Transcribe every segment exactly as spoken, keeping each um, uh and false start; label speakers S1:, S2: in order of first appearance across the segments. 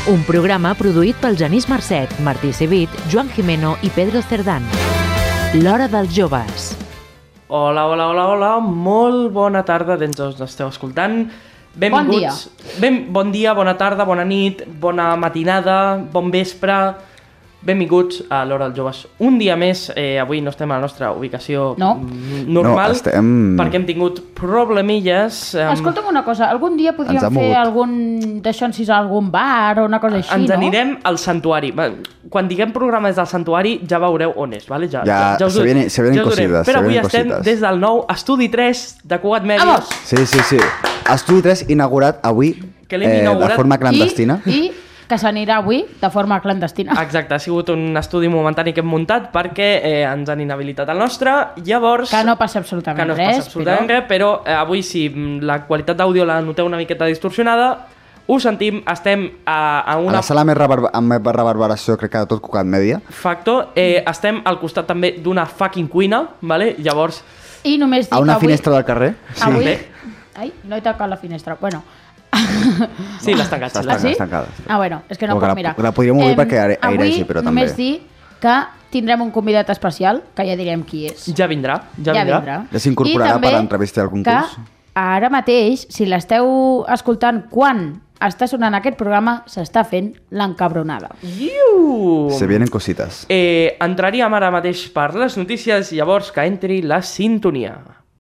S1: Un programa produït pel Genís Marcet, Martí Civit, Joan Jimeno i Pedro Cerdán. L'Hora dels Joves.
S2: Hola, hola, hola, hola. Molt bona tarda d'entre els esteu escoltant. Benvinguts.
S3: Bon dia.
S2: Ben, bon dia, bona tarda, bona nit, bona matinada, bon vespre. Benvinguts a l'Hora dels Joves. Un dia més, eh, avui no estem a la nostra ubicació
S3: no.
S2: normal,
S4: no, estem...
S2: perquè hem tingut problemilles.
S3: Um... Escolta'm una cosa, algun dia podríem fer mogut. algun d'això encisar algun bar o una cosa així,
S2: Ens
S3: no?
S2: Ens anirem al santuari. Quan diguem programa des del santuari ja veureu on és, vale? Ja,
S4: ja,
S2: ja, ja us,
S4: se vienen, se vienen
S2: ja
S4: cositas.
S2: Però avui
S4: estem
S2: cositas. Des del nou Estudi tres de Cugat Medios.
S4: Sí, sí, sí. Estudi tres inaugurat avui eh, inaugurat. de forma clandestina.
S3: I, i que s'anirà avui de forma clandestina.
S2: Exacte, ha sigut un estudi momentani que hem muntat perquè eh, ens han inhabilitat el nostre, llavors...
S3: Que no passa absolutament
S2: que no
S3: res,
S2: passa absolutament però... res, però eh, avui si la qualitat d'àudio la noteu una miqueta distorsionada, ho sentim, estem a, a una...
S4: A la sala més reverber... amb més reverberació, crec que de tot Cugat Mèdia.
S2: Facto, eh, estem al costat també d'una fucking cuina, vale? Llavors...
S3: I només dic
S4: a una
S3: avui...
S4: finestra del carrer.
S3: Sí. Avui... Ai, no he tocat la finestra. Bueno...
S2: Sí, l'has tancat.
S4: Està
S3: ah, sí?
S4: tancada.
S3: Ah, bueno, és que no puc mirar.
S4: La, la podríem obrir eh, perquè airegi, però també...
S3: Avui només dir que tindrem un convidat especial, que ja direm qui és.
S2: Ja vindrà, ja,
S3: ja
S2: vindrà.
S3: vindrà.
S4: Ja s'incorporarà per entrevistar al concurs.
S3: Que ara mateix, si l'esteu escoltant quan està sonant aquest programa, s'està fent l'encabronada.
S2: Iu!
S4: Se vienen cositas.
S2: Eh, entraríem ara mateix per les notícies, llavors que entri la sintonia.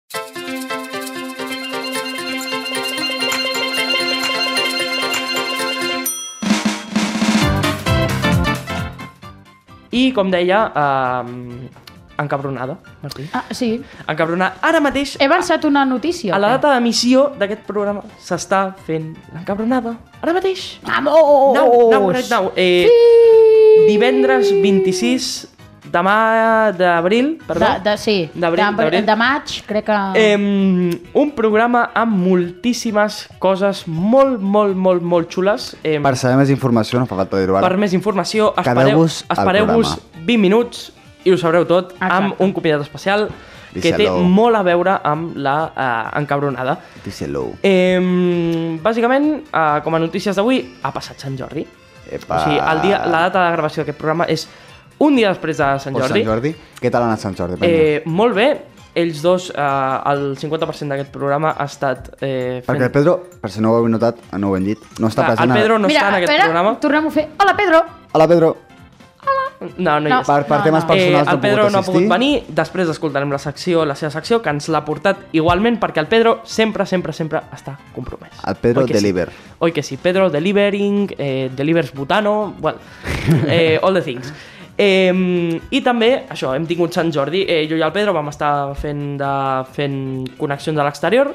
S2: I, com deia, eh, encabronada, Martí.
S3: Ah, sí.
S2: Encabronada. Ara mateix...
S3: He avançat una notícia.
S2: A la data d'emissió d'aquest programa s'està fent l'encabronada. Ara mateix.
S3: Vamos!
S2: Nau, nau, nau. Eh,
S3: sí!
S2: Divendres vint-i-sis de ma... d'abril, perdó.
S3: De, de, sí, de, de maig, crec que...
S2: Eh, un programa amb moltíssimes coses molt, molt, molt, molt xules. Eh,
S4: per saber més informació, no fa falta dir-ho ara.
S2: Per més informació, espereu-vos espereu vint minuts i ho sabreu tot. Exacte. Amb un convidat especial que Díselo. té molt a veure amb la eh, encabronada.
S4: Díselo.
S2: Eh, bàsicament, eh, com a notícies d'avui, ha passat Sant Jordi.
S4: Epa.
S2: O sigui, el dia, la data de gravació d'aquest programa és un dia després de Sant Jordi.
S4: Sant Jordi. Què tal ha anat Sant Jordi?
S2: Eh, molt bé. Ells dos, eh, el cinquanta per cent d'aquest programa ha estat eh, fent...
S4: Perquè el Pedro, per si no ho heu notat, no ho hem dit, no està
S2: Clar,
S4: present...
S2: El Pedro no
S3: Mira,
S2: està en aquest
S3: espera,
S2: programa.
S3: Tornem-ho a fer. Hola, Pedro!
S4: Hola, Pedro!
S2: No, no hi
S3: No.
S2: és.
S4: Per, per
S3: No,
S4: temes
S3: no.
S4: personals
S2: Eh, el Pedro no ha pogut
S4: assistir.
S2: venir, després escoltarem la secció, la seva secció, que ens l'ha portat igualment, perquè el Pedro sempre, sempre, sempre està compromès.
S4: El Pedro
S2: Oi que
S4: deliver.
S2: Sí? Oi que sí, Pedro delivering, eh, delivers butano, well, eh, all the things. Eh, I també, això, hem tingut Sant Jordi, eh, jo i el Pedro vam estar fent, de, fent connexions a l'exterior,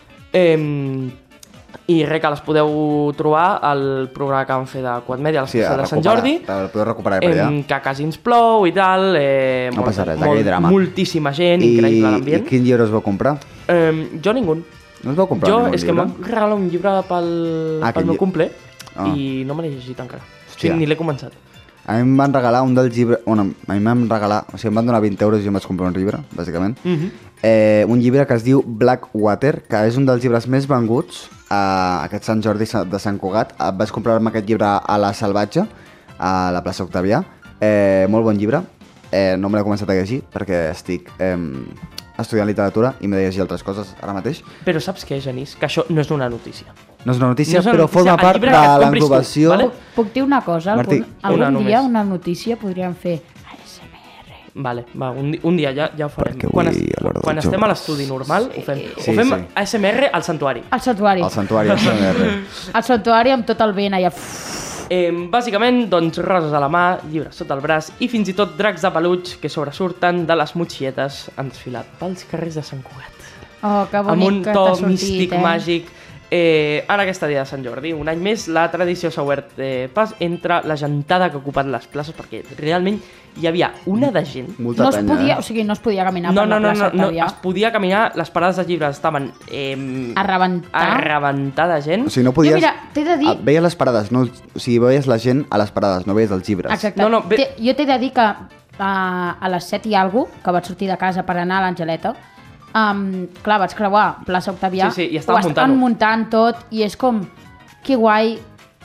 S2: eh, i res, que les podeu trobar al programa que vam fer de Cugat Mèdia, a l'especial
S4: Sí,
S2: de Sant Jordi.
S4: El podeu recuperar per allà.
S2: Eh, que quasi ens plou i tal. Eh,
S4: No
S2: molt,
S4: passa res,
S2: molt,
S4: aquell drama.
S2: Moltíssima gent,
S4: I,
S2: increïble
S4: I
S2: l'ambient.
S4: quin llibre us vau comprar?
S2: Eh, jo ningú.
S4: No us vau comprar
S2: Jo
S4: ningú
S2: és que
S4: llibre?
S2: m'han regalat un llibre pel,
S4: Ah,
S2: pel
S4: quin
S2: meu
S4: lli-
S2: cumple
S4: Ah.
S2: i no me l'he llegit encara. O
S4: Hòstia.
S2: sigui, ni l'he començat.
S4: A mi em van regalar un dels llibres... Bueno, a mi em van regalar... O sigui, em van donar vint euros i jo em vaig comprar un llibre, bàsicament.
S2: Mm -hmm.
S4: eh, un llibre que es diu Blackwater, que és un dels llibres més venguts a aquest Sant Jordi de Sant Cugat. Vaig comprar-me aquest llibre a La Salvatge, a la plaça Octavià. Eh, molt bon llibre. Eh, no me l'he començat a llegir perquè estic eh, estudiant literatura i m'he de llegir altres coses ara mateix.
S2: Però saps què, Genís? Que això no és una notícia.
S4: No és una notícia,
S2: No és una
S4: però
S2: notícia,
S4: forma
S2: el
S4: part
S2: llibre
S4: de
S2: que et compris tu,
S4: l'englobació...
S2: vale?
S3: Puc dir una cosa?
S4: Martí,
S3: Algun, algun
S2: una
S3: dia,
S2: només.
S3: una notícia, podríem fer A S M R.
S2: Vale, va, un, di un dia ja, ja ho farem.
S4: Perquè
S2: Quan,
S4: avui,
S2: est
S4: a l'hora dels
S2: quan estem
S4: joves.
S2: a l'estudi normal, ho fem.
S4: Sí,
S2: ho fem
S4: sí.
S2: A S M R al santuari.
S3: Al santuari.
S4: El santuari A S M R.
S3: Al santuari amb tot el vent allà.
S2: Eh, bàsicament, doncs, roses a la mà, llibres sota el braç i fins i tot dracs de peluig que sobresurten de les motxilletes han desfilat pels carrers de Sant Cugat.
S3: Oh, que
S2: Amb
S3: bonic
S2: un
S3: que
S2: to
S3: t'ha sortit,
S2: místic,
S3: eh?
S2: màgic. Eh, en aquesta dia de Sant Jordi, un any més, la tradició s'ha obert eh, pas entre la gentada que ha ocupat les places, perquè realment hi havia una de gent.
S4: Molta
S3: No es
S4: penya,
S3: podia,
S4: eh?
S3: o sigui, no es podia caminar
S2: No,
S3: per
S2: no,
S3: la
S2: no,
S3: plaça
S2: no, no,
S3: Octavià.
S2: es podia caminar, les parades de llibres estaven eh,
S3: A rebentar.
S2: a rebentar de gent.
S4: O sigui, no podies...
S3: Jo, mira, t'he de dir-
S4: Ah, veies les parades, no, o sigui, veies la gent a les parades, no veies els llibres.
S3: Exacte.
S2: No, no, bé-
S3: Té- Jo t'he de dir que uh, a les set i alguna cosa, que vaig sortir de casa per anar a l'Angeleta, um, clar, vaig creuar plaça Octavià,
S2: Sí, sí, i estaven
S3: ho estan
S2: muntant-ho.
S3: muntant tot, i és com, que guai,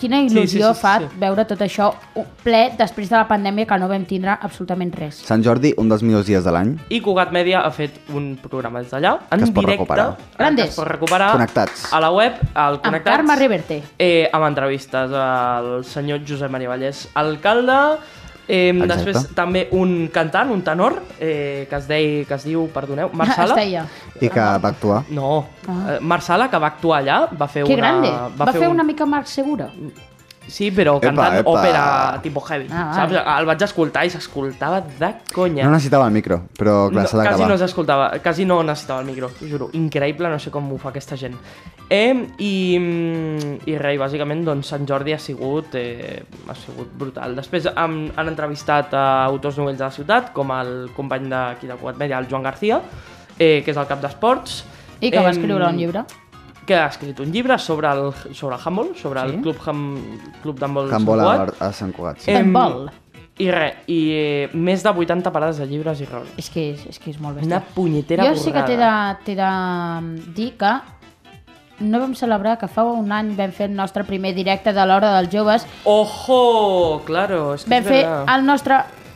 S3: quina il·lusió
S2: sí, sí, sí,
S3: fa
S2: sí.
S3: veure tot això ple després de la pandèmia que no vam tindre absolutament res.
S4: Sant Jordi, un dels millors dies de l'any.
S2: I Cugat Mèdia ha fet un programa des d'allà, en
S4: Que es pot
S2: directe,
S4: recuperar.
S3: Grandes.
S2: que es pot recuperar
S4: Connectats.
S2: a la web, al
S3: Amb
S2: Connectats,
S3: Carme Riverte.
S2: eh, amb entrevistes al senyor Josep Maria Vallès, alcalde. Eh, després també un cantant, un tenor, eh, que, es deia, que es diu, perdoneu, Marc Sala.
S3: Es deia.
S4: I que va actuar.
S2: No,
S3: Ah.
S2: eh, Marc Sala, que va actuar allà, va fer
S3: Que
S2: una...
S3: grande. Va, va fer
S2: un...
S3: una mica Marc Segura.
S2: Sí, però
S4: Epa,
S2: cantant
S4: epa.
S2: òpera tipus heavy,
S3: Ah,
S2: saps?
S3: vale.
S2: El vaig escoltar i s'escoltava de conya.
S4: No necessitava el micro, però clar, s'ha
S2: quasi
S4: d'acabar.
S2: no s'escoltava, quasi no necessitava el micro, t'ho juro. Increïble, no sé com ho fa aquesta gent. Eh, i, mm, I res, bàsicament, doncs, Sant Jordi ha sigut, eh, ha sigut brutal. Després han, han entrevistat a autors novells de la ciutat, com el company d'aquí de Cugat Mèdia, el Joan García, eh, que és el cap d'esports.
S3: I que va
S2: Em,
S3: escriure un llibre.
S2: Que ha escrit un llibre sobre el, sobre el handball, sobre
S3: Sí.
S2: el club, ham, club d'handball de Sant
S4: Handball
S2: Cugat.
S4: a, a Sant Cugat. Sí.
S2: Eh,
S3: Handball.
S2: I res, i eh, més de vuitanta parades de llibres i rols.
S3: És que és, és, que és molt bèstia.
S2: Una punyetera
S3: Jo sí que t'he de,
S2: borrada.
S3: t'he de dir que no vam celebrar que fa un any vam fer el nostre primer directe de l'Hora dels Joves.
S2: Ojo, claro, és que
S3: Vam
S2: és
S3: fer
S2: verdad.
S3: el nostre...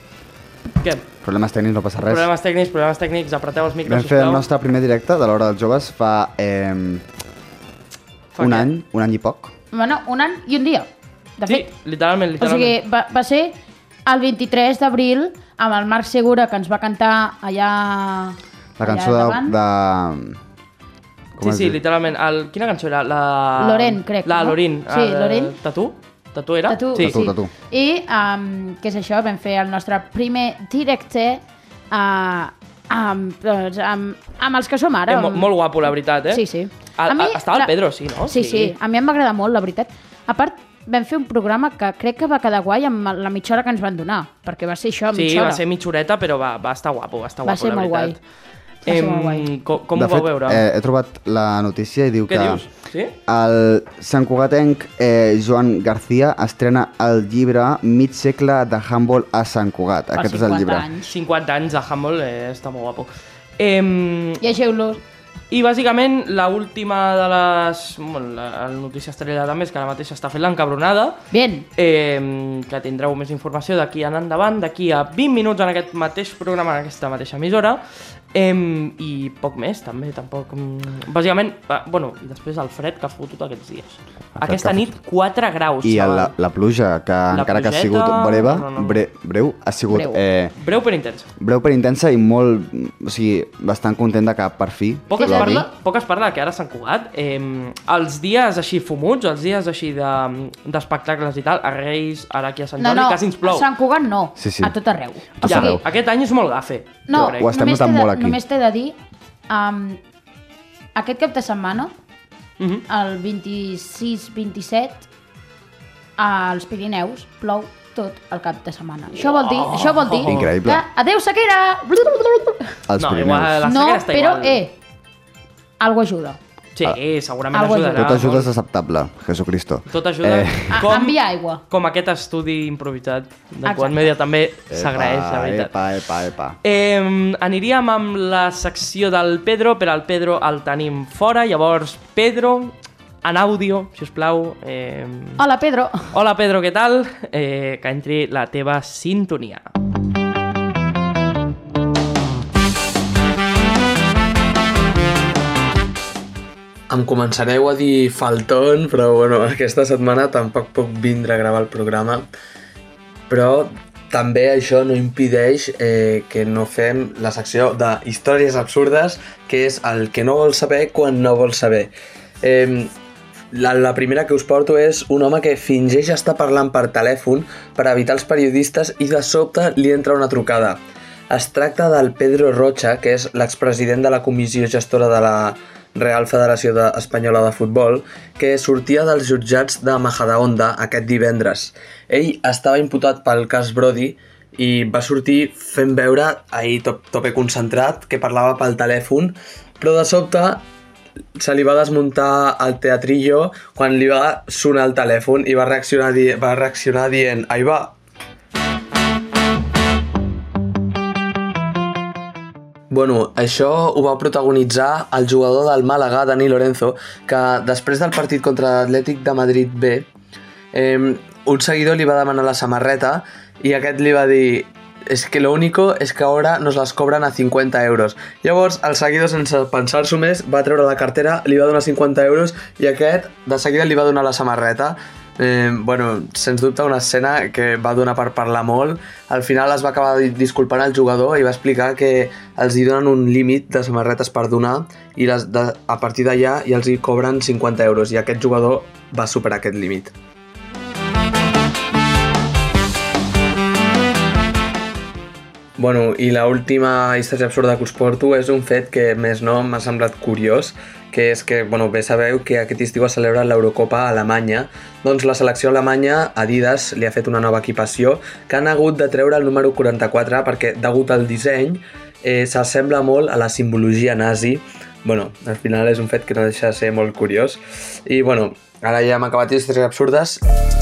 S2: Què?
S4: Problemes tècnics, no passa res.
S2: Problemes tècnics, problemes tècnics, apreteu els micros,
S4: Vam fer el
S2: sisplau.
S4: nostre primer directe de l'Hora dels Joves fa eh,
S2: Fa
S4: un
S2: què?
S4: any, un any i poc.
S3: Bueno, un any i un dia, de
S2: Sí,
S3: fet.
S2: literalment,
S3: O
S2: literalment.
S3: sigui, va, va ser el vint-i-tres d'abril amb el Marc Segura, que ens va cantar allà...
S4: La cançó
S3: allà
S4: de...
S3: davant.
S4: de... Com
S2: sí,
S4: es
S2: sí,
S4: diu?
S2: literalment. El, quina cançó era? La...
S3: Loren, crec,
S2: La
S3: no?
S2: Lorin.
S3: Sí,
S2: el-
S3: Lorin.
S2: Tatú? Tatú era?
S3: Tatu,
S2: Sí.
S4: Tatu, tatu.
S3: I, um, què és això? Vam fer el nostre primer directe uh, amb, doncs, amb, amb els que som ara.
S2: Eh, mo- molt guapo, la veritat, eh?
S3: Sí, sí.
S2: A, a, estava el Pedro, sí, no?
S3: Sí, sí, a mi em va agradar molt, la veritat. A part, vam fer un programa que crec que va quedar guai amb la mitja hora que ens van donar, perquè va ser això,
S2: Sí,
S3: mitja hora.
S2: va ser mitjoreta, però va, va estar guapo, va estar
S3: Va
S2: guapo,
S3: ser
S2: la
S3: molt
S2: veritat.
S3: Va ser molt guai.
S2: Com, com
S4: de
S2: ho vau
S4: fet,
S2: veure?
S4: Eh, he trobat la notícia i diu
S2: Què
S4: que
S2: dius? Sí?
S4: el santcugatenc eh, Joan García estrena el llibre Mig segle de handball a Sant Cugat.
S3: Per
S4: Aquest és el
S3: cinquanta
S4: llibre.
S3: anys.
S2: cinquanta anys de handball, eh, està molt guapo. Eh,
S3: Llegeu-lo.
S2: I bàsicament l'última de les... Bueno, la, la notícia estrella també és que ara mateix està fent l'encabronada,
S3: Bien.
S2: eh, que tindreu més informació d'aquí en endavant, d'aquí a vint minuts en aquest mateix programa, en aquesta mateixa emissora, eh, i poc més també, tampoc... mm, Bàsicament, eh, bueno, i després el fred que ha fotut aquests dies.
S4: fred
S2: Aquesta
S4: que ha
S2: nit, quatre graus.
S4: I el,
S2: xaval.
S4: la, la pluja, que
S2: La
S4: encara que ha
S2: plugeta,
S4: sigut breva,
S2: no, no, no.
S4: bre, breu, ha sigut
S3: Breu.
S4: Eh,
S2: Breu però intensa.
S4: breu però intensa i molt, o sigui, bastant content de que per fi...
S2: Poc es,
S3: T'he de
S2: parla,
S3: dir-
S2: poc es parla que ara a Sant Cugat, eh, els dies així fumuts, els dies així de- d'espectacles de, i tal, a Reis, ara aquí a Sant
S3: No,
S2: Jordi,
S3: no,
S2: quasi ens plou.
S3: a Sant Cugat no,
S4: Sí, sí.
S3: a tot arreu.
S4: tot
S2: ja,
S4: arreu.
S2: aquest any és molt gafe,
S3: No,
S2: jo crec.
S4: Ho estem
S3: només
S4: notant
S3: t'he de-
S4: molt aquí.
S3: Només t'he de dir, um, aquest cap de setmana,
S2: Mhm.
S3: el vint-i-sis vint-i-set, als Pirineus plou tot el cap de setmana. Això vol dir, això vol dir
S4: Increïble.
S3: que adeu sequera!
S4: Els
S2: No,
S4: Pirineus.
S2: igual, la
S3: No,
S2: sequera està
S3: però,
S2: igual.
S3: eh, algo ajuda.
S2: Sí, segurament
S3: Algo
S2: ajudarà.
S4: Tot ajuda és
S2: molt.
S4: acceptable, Jesucristo.
S2: Tot ajuda.
S4: Eh,
S3: A, envia aigua.
S2: Com aquest estudi improvisat de
S3: Exacte.
S2: Cugat Mèdia també s'agraeix, la veritat.
S4: Epa, epa, epa.
S2: Eh, aniríem amb la secció del Pedro, però el Pedro el tenim fora, llavors Pedro, en àudio, si us plau. Eh...
S3: Hola, Pedro.
S2: Hola Pedro, què tal? Eh, que entri la teva sintonia.
S5: Em començareu a dir faltón, però bueno, aquesta setmana tampoc puc vindre a gravar el programa. Però també això no impedeix eh, que no fem la secció de històries absurdes, que és el que no vols saber quan no vols saber. Eh, la, la primera que us porto és un home que fingeix estar parlant per telèfon per evitar els periodistes i de sobte li entra una trucada. Es tracta del Pedro Rocha, que és l'expresident de la comissió gestora de la Real Federació de Espanyola de Futbol, que sortia dels jutjats de Majadahonda aquest divendres. Ell estava imputat pel cas Brody i va sortir fent veure, ahir top, tope concentrat, que parlava pel telèfon, però de sobte se li va desmuntar el teatrillo quan li va sonar el telèfon i va reaccionar, di va reaccionar dient «Ahí va». Bueno, això ho va protagonitzar el jugador del Màlaga, Dani Lorenzo, que després del partit contra l'Atlètic de Madrid B eh, un seguidor li va demanar la samarreta i aquest li va dir es que lo único es que ahora nos las cobran a cincuenta euros. Llavors, el seguidor, sense pensar-s'ho més, va treure la cartera, li va donar cinquanta euros i aquest, de seguida, li va donar la samarreta. Eh, bueno, sens dubte una escena que va donar per parlar molt. Al final es va acabar disculpant el jugador i va explicar que els hi donen un límit de samarretes per donar i les de, a partir d'allà ja els hi cobren cinquanta euros i aquest jugador va superar aquest límit. Bueno, i l'última història absurda que us porto és un fet que més no m'ha semblat curiós, que és que, bueno, bé sabeu que aquest estiu es celebra l'Eurocopa a Alemanya. Doncs la selecció alemanya, Adidas, li ha fet una nova equipació que han hagut de treure el número quaranta-quatre perquè, degut al disseny, eh, s'assembla molt a la simbologia nazi. Bueno, al final és un fet que no deixa de ser molt curiós. I, bueno, ara ja hem acabat històries absurdes.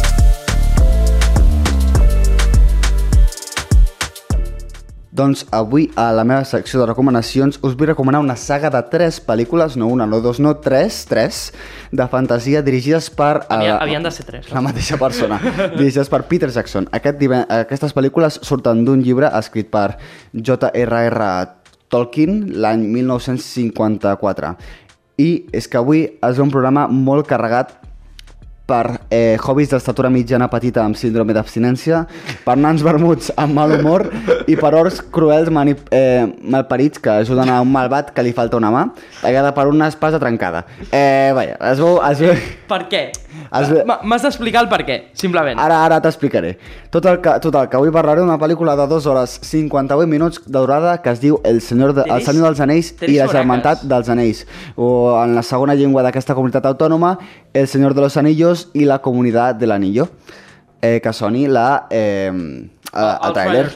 S4: Doncs avui a la meva secció de recomanacions us vull recomanar una saga de tres pel·lícules, no una, no dos, no tres, tres, de fantasia dirigides per...
S2: Havien, havien de ser tres.
S4: La mateixa persona, dirigides per Peter Jackson. Aquest, aquestes pel·lícules surten d'un llibre escrit per J R R Tolkien l'any mil nou-cents cinquanta-quatre. I és que avui és un programa molt carregat per eh, hobbies d'estatura mitjana petita amb síndrome d'abstinència, per nans vermuts amb mal humor i per orcs cruels manip eh, malparits que ajuden a un malvat que li falta una mà, tallada per una espasa trencada. Eh, vaja, es veu... Es veu...
S2: Per què?
S4: Es veu...
S2: M'has d'explicar el per què, simplement.
S4: Ara, ara t'explicaré. Tot el que, tot el que avui parlaré d'una pel·lícula de dues hores cinquanta-vuit minuts de durada que es diu El Senyor, de, el Senyor dels Anells i la Germantat dels Anells, o en la segona llengua d'aquesta comunitat autònoma, El Señor de los Anillos y la Comunidad del Anillo, eh, que soni la, eh, a, el trailer.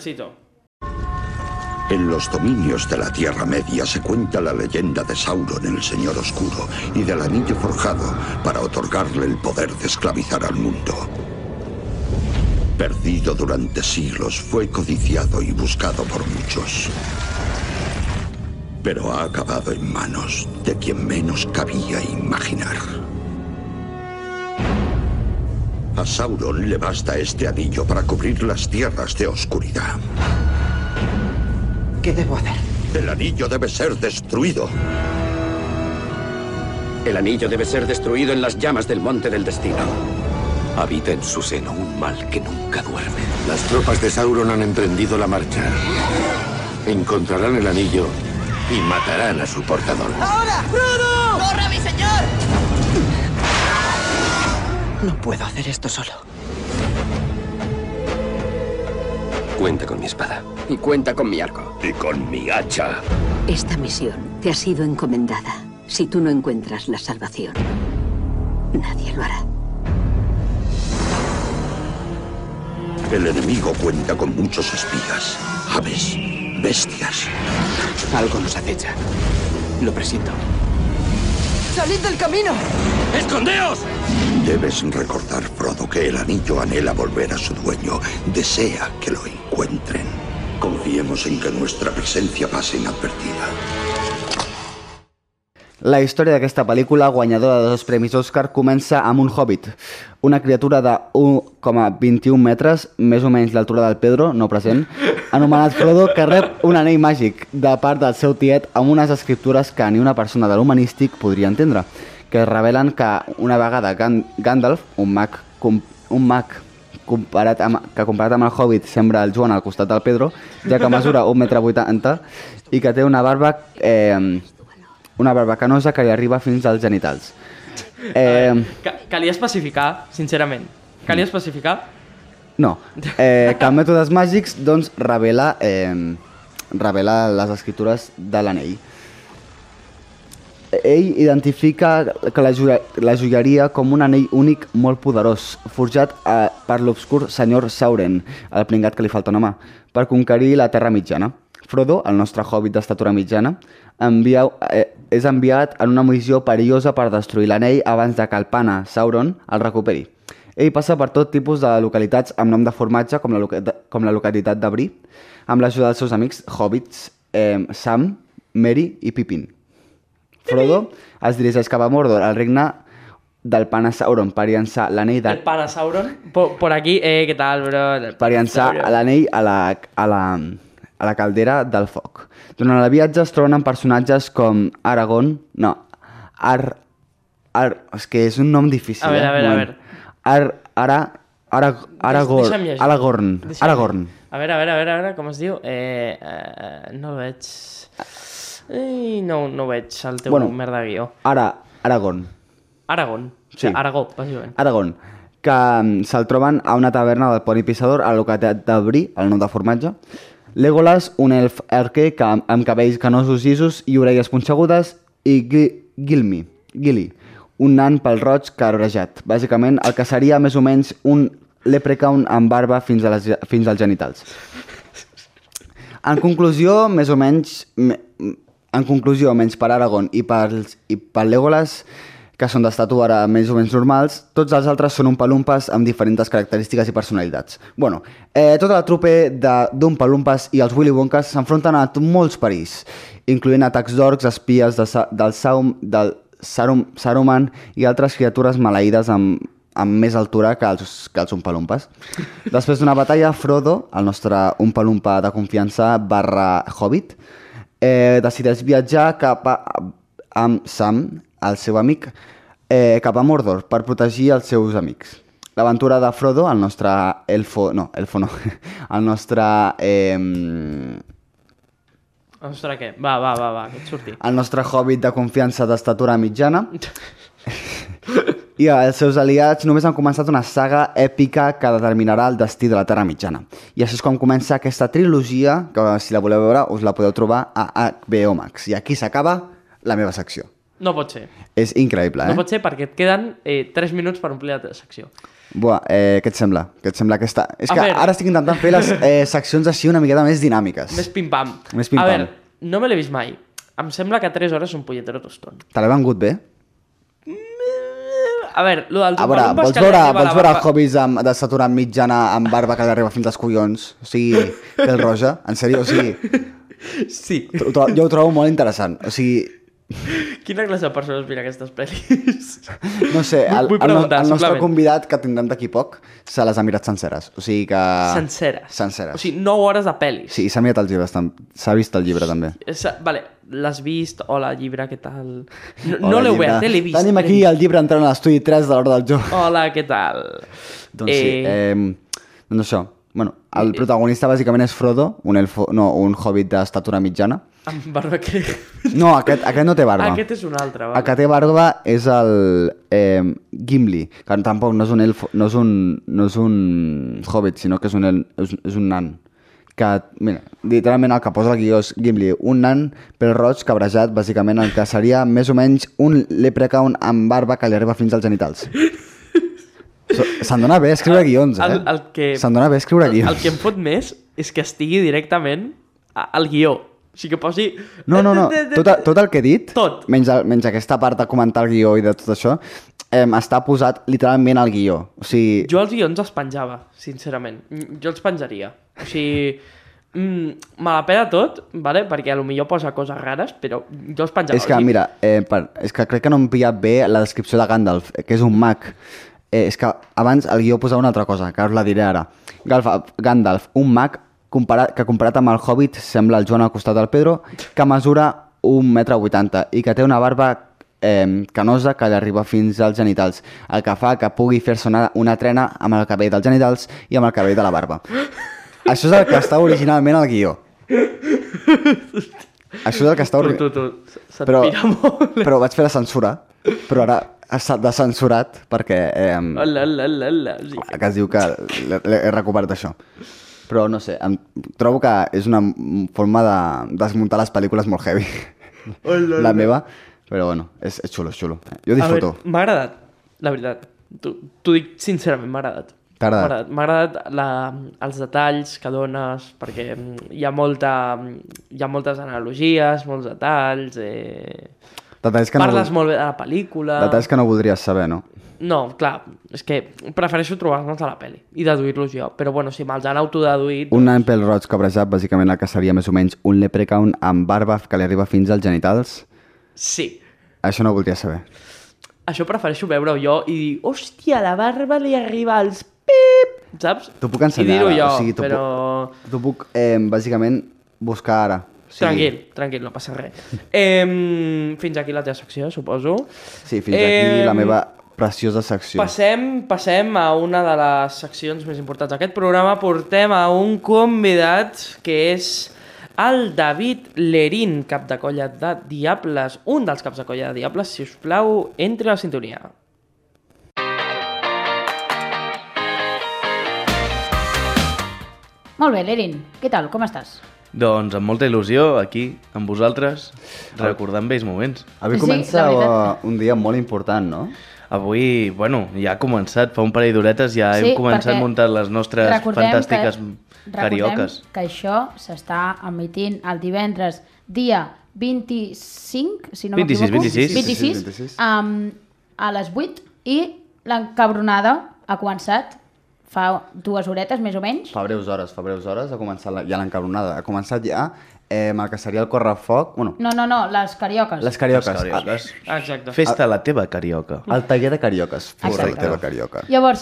S6: En los dominios de la Tierra Media se cuenta la leyenda de Sauron, el Señor Oscuro, y del Anillo Forjado para otorgarle el poder de esclavizar al mundo. Perdido durante siglos, fue codiciado y buscado por muchos. Pero ha acabado en manos de quien menos cabía imaginar. A Sauron le basta este anillo para cubrir las tierras de oscuridad.
S7: ¿Qué debo hacer?
S6: El anillo debe ser destruido.
S7: El anillo debe ser destruido en las llamas del Monte del Destino. Habita en su seno un mal que nunca duerme.
S6: Las tropas de Sauron han emprendido la marcha. Encontrarán el anillo y matarán a su portador.
S8: ¡Ahora! ¡Frodo! ¡Corra, mi señor!
S7: No puedo hacer esto solo. Cuenta con mi espada.
S8: Y cuenta con mi arco.
S6: Y con mi hacha.
S9: Esta misión te ha sido encomendada. Si tú no encuentras la salvación, nadie lo hará.
S6: El enemigo cuenta con muchos espías, aves, bestias.
S7: Algo nos acecha. Lo presiento.
S8: ¡Salid del camino!
S7: ¡Escondeos!
S6: Debes recordar, Frodo, que el anillo anhela volver a su dueño. Desea que lo encuentren. Confiemos en que nuestra presencia pase inadvertida.
S4: La història d'aquesta pel·lícula, guanyadora de dos premis Òscar, comença amb un hobbit, una criatura de un coma vint-i-un metres, més o menys l'altura del Pedro, no present, anomenat Frodo, que rep un anell màgic de part del seu tiet amb unes escriptures que ni una persona de l'humanístic podria entendre, que revelen que una vegada Gandalf, un mag, un mag comparat amb, que comparat amb el Hobbit sembra el Joan al costat del Pedro, ja que mesura un metre vuitanta i que té una barba... Eh, una barba canosa que li arriba fins als genitals. Eh...
S2: Calia especificar, sincerament. Calia especificar?
S4: No. Eh, que amb mètodes màgics, doncs, revela, eh, revela les escritures de l'anell. Ell identifica que la, joia, la joieria com un anell únic molt poderós, forjat eh, per l'obscur senyor Sauron, el pringat que li falta una mà, per conquerir la Terra Mitjana. Frodo, el nostre hobbit d'estatura mitjana, envia, eh, és enviat en una missió perillosa per destruir l'anell abans de que el pana Sauron el recuperi. Ell passa per tot tipus de localitats amb nom de formatge, com la, com la localitat de Bri, amb l'ajuda dels seus amics hobbits eh, Sam, Merry i Pippin. Frodo es dirigeix cap a Mordor, el regne del Panasauron per llançar l'anell de...
S2: El Panasauron, por, por aquí, eh, què tal, bro?
S4: Per llançar l'anell a la, a, la, a la caldera del foc. Durant el viatge es troben amb personatges com Aragorn... No, Ar... Ar... És que és un nom difícil,
S2: a veure,
S4: eh?
S2: A veure, a veure.
S4: Ar... Ara... Ara... Aragorn...
S2: Deixa'm llegir.
S4: Aragorn.
S2: Deixa'm
S4: Aragorn.
S2: A veure, a veure, a veure, a veure, com es diu? Eh, eh, no el veig... Eh, no, no veig el teu
S4: Bueno,
S2: merda guió.
S4: Ara... Aragorn.
S2: Aragon.
S4: Sí.
S2: O sigui, Aragó, bàsicament.
S4: Aragorn. Que um, se'l troben a una taverna del Pont Pissador a la localitat de Bri, el nom de formatge. Legolas, un elf arquer que, amb cabells canosos llisos i orelles punxegudes, i Gilmi, Gili, un nan pel roig carorejat. Bàsicament, el que seria més o menys un leprechaun amb barba fins, a les, fins als genitals. En conclusió, més o menys... En conclusió, menys per Aragorn i per, i per Legolas, que són d'estatura més o menys normals, tots els altres són un palumpes amb diferents característiques i personalitats. Bueno, eh, tota la trupe d'un palumpes i els Willy Wonkas s'enfronten a molts perills, incloent atacs d'orcs, espies de, del, Saum, del Sarum, Saruman i altres criatures maleïdes amb, amb més altura que els, que els Umpalumpes. Després d'una batalla, Frodo, el nostre Umpalumpa de confiança barra Hobbit, eh, decideix viatjar cap a, amb Sam, el seu amic, eh, cap a Mordor per protegir els seus amics. L'aventura de Frodo, el nostre elfo... No, elfo no. El nostre... Eh,
S2: el nostre què? Va, va, va, va, que et surti.
S4: El nostre hobbit de confiança d'estatura mitjana. I els seus aliats només han començat una saga èpica que determinarà el destí de la Terra Mitjana. I així és com comença aquesta trilogia, que si la voleu veure us la podeu trobar a H B O Max. I aquí s'acaba la meva secció.
S2: No pot ser.
S4: És increïble, eh?
S2: No pot ser perquè et queden eh, tres minuts per omplir la teva secció.
S4: Buah, eh, què et sembla? Què et sembla aquesta... És
S2: A
S4: que
S2: veure.
S4: ara estic intentant fer les eh, seccions així una miqueta més dinàmiques.
S2: Més pim-pam.
S4: Més pim-pam.
S2: A veure, no me l'he vist mai. Em sembla que tres hores és un polletero tostón.
S4: Te l'he vengut bé?
S2: A veure, lo del
S4: A veure,
S2: Umpalumpas
S4: vols
S2: que li
S4: veure,
S2: arriba
S4: vols
S2: la
S4: veure
S2: barba-
S4: hobbies amb, d'estatura mitjana amb barba que li arriba fins als collons? O sigui, pèl roja? En sèrio? O sigui,
S2: Sí.
S4: ho tro- jo ho trobo molt interessant. O sigui,
S2: Quina classe de persones mira aquestes pel·lis?
S4: no sé, el,
S2: Vull
S4: el, no-
S2: preguntar,
S4: el nostre
S2: simplement.
S4: convidat que tindrem d'aquí poc se les ha mirat senceres. O sigui que...
S2: Senceres.
S4: Senceres.
S2: O sigui, nou hores de pel·lis.
S4: Sí, i s'ha mirat els llibres, tam- s'ha vist el llibre també.
S2: És, vale, l'has vist? Hola, llibre, què tal? No,
S4: Hola,
S2: no l'he
S4: llibre.
S2: obert, eh, l'he vist.
S4: Tenim
S2: l'he
S4: aquí
S2: vist.
S4: el llibre entrant a l'estudi tres de l'hora del joc.
S2: Hola, què tal?
S4: Doncs sí, eh, doncs això. Bueno, el protagonista bàsicament és Frodo, un, elfo, no, un hobbit d'estatura mitjana.
S2: Amb barba que...
S4: No, aquest, aquest no té barba.
S2: Aquest és un altre,
S4: El
S2: vale.
S4: que té barba és el eh, Gimli, que tampoc no és un elfo, no és un, no és un hobbit, sinó que és un, el, és, és un nan. Que, mira, literalment el que posa el guió és Gimli, un nan pel roig cabrejat, bàsicament el que seria més o menys un leprechaun amb barba que li arriba fins als genitals. So, se'n dona bé escriure guions, eh?
S2: El, el que...
S4: Se'n dona bé escriure
S2: el,
S4: guions.
S2: el que em fot més és que estigui directament a- al guió. O sigui, que posi...
S4: No, no, no, tot, tot el que he dit,
S2: Tot.
S4: menys, el, menys aquesta part de comentar el guió i de tot això, eh, està posat literalment al guió. O sigui,
S2: Jo els guions els penjava, sincerament. Mm, Jo els penjaria. O sigui, mm, me la pela tot, vale? Perquè a lo millor posa coses rares, però jo els penjava.
S4: és que,
S2: O sigui,
S4: mira, eh, per, és que crec que no hem pillat bé la descripció de Gandalf, eh, que és un mag. Eh, és que abans el guió posava una altra cosa, que us la diré ara. Gandalf, Gandalf un mag comparat, que comparat amb el Hobbit sembla el Joan al costat del Pedro, que mesura un metre vuitanta i que té una barba eh, canosa que li arriba fins als genitals, el que fa que pugui fer-se una, una trena amb el cabell dels genitals i amb el cabell de la barba. Això és el que està originalment al guió. Això és el que està...
S2: Tu,
S4: ori-
S2: tu, tu, se't
S4: però,
S2: pira molt.
S4: però vaig fer la censura, però ara ha estat descensurat perquè eh,
S2: Hola, hola, hola, hola. O sigui,
S4: que es diu que l'he l'he recuperat això. Però no sé, em, trobo que és una forma de desmuntar les pel·lícules molt heavy.
S2: Hola,
S4: La
S2: hola.
S4: meva, però bueno, és, és xulo, és xulo. Jo
S2: A
S4: disfruto.
S2: veure, m'ha agradat, la veritat. T'ho dic sincerament, m'ha agradat.
S4: T'ha agradat?
S2: M'ha agradat la, els detalls que dones, perquè mm, hi ha, molta, hi ha moltes analogies, molts detalls, eh...
S4: Detalls que no
S2: parles
S4: vol-
S2: molt bé de la pel·lícula...
S4: Detalls que no voldries saber, no?
S2: No, clar, és que prefereixo trobar-me'ls a la pel·li i deduir-los jo, però bueno, si me'ls han autodeduït...
S4: Un nan pel roig cabrejat, bàsicament el que seria més o menys un leprechaun amb barba que li arriba fins als genitals.
S2: Sí.
S4: Això no ho voldria saber.
S2: això prefereixo veure-ho jo i dir, hòstia, la barba li arriba als pip, saps?
S4: T'ho puc ensenyar
S2: I dir-ho
S4: ara,
S2: jo,
S4: o sigui, t'ho
S2: però...
S4: puc, t'ho puc eh, bàsicament, buscar ara. O sigui...
S2: Tranquil, tranquil, no passa res. Eh, fins aquí la teva secció, suposo.
S4: Sí, fins aquí la meva preciosa secció.
S2: Passem, passem a una de les seccions més importants d'aquest programa. Portem a un convidat que és el David Lerín, cap de colla de Diables, un dels caps de colla de Diables. Si us plau, entre la sintonia.
S3: Molt bé, Lerín, què tal? Com estàs?
S10: Doncs amb molta il·lusió, aquí, amb vosaltres, recordant vells moments.
S4: Avui
S3: Sí,
S4: comença
S3: la veritat.
S4: un dia molt important, no?
S10: Avui, bueno, ja ha començat, fa un parell d'horetes ja
S3: Sí,
S10: hem començat
S3: perquè
S10: a muntar les nostres
S3: recordem
S10: fantàstiques
S3: que,
S10: cariocas.
S3: Recordem que això s'està emitint el divendres dia vint-i-cinc, si no
S10: vint-i-sis,
S3: m'equivoco.
S10: vint-i-sis.
S3: vint-i-sis,
S4: vint-i-sis.
S3: um, a les vuit, i l'encabronada ha començat fa dues horetes, més o menys.
S4: Fa breus hores, fa breus hores, ha començat la, ja l'encabronada. Ha començat ja eh, amb el que seria el correfoc... Bueno,
S3: No, no, no, les carioques.
S4: les carioques.
S10: Les carioques.
S2: Exacte.
S10: Fes-te la teva carioca.
S4: El, el taller de carioques. Fes la
S3: Exacte.
S4: teva carioca.
S3: Llavors,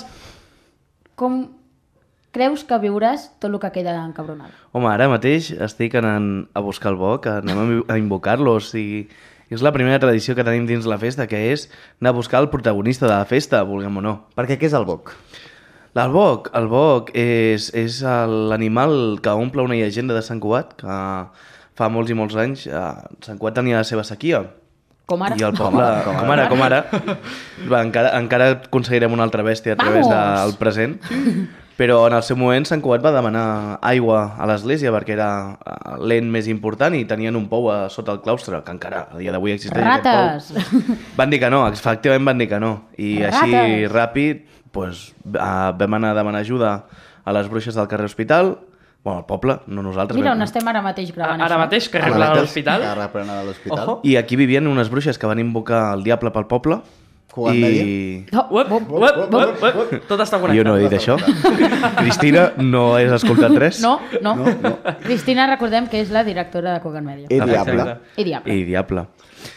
S3: com creus que viuràs tot el que queda d'encabronada?
S10: Home, ara mateix estic anant a buscar el boc, anem a invocar-lo, o sigui... És la primera tradició que tenim dins la festa, que és anar a buscar el protagonista de la festa, vulguem o no.
S4: Perquè què és el boc?
S10: El boc, el boc és, és l'animal que omple una llegenda de Sant Cugat, que fa molts i molts anys eh, Sant Cugat tenia la seva sequia.
S3: Com ara?
S10: I el poble,
S4: Com ara,
S10: com ara, com ara, va, encara, encara aconseguirem una altra bèstia a través
S3: Vamos!
S10: del present. Però en el seu moment Sant Cugat va demanar aigua a l'església perquè era eh, l'ent més important i tenien un pou a sota el claustre, que encara a dia d'avui existeix
S3: Rates!
S10: aquest pou. Van dir que no, efectivament van dir que no. I així
S3: Rates!
S10: ràpid pues, uh, vam anar a demanar ajuda a les bruixes del carrer Hospital, bueno, al poble, no nosaltres.
S3: Mira
S10: vam...
S3: on estem ara mateix gravant
S2: Ara
S3: això.
S2: mateix, que arreglar a l'hospital.
S4: Que reprenen a l'hospital.
S2: Ojo.
S10: I aquí vivien unes bruixes que van invocar el diable pel poble.
S4: Cugat
S10: I...
S4: Media?
S3: Oh,
S2: Uep, uep, uep, uep. Tot està connectat.
S10: Jo no he dit això. Cristina, no has escoltat res?
S3: No, no, no. Cristina, recordem que és la directora de Cogan Media.
S4: I diable.
S2: Exacte.
S3: I diable.
S10: I diable.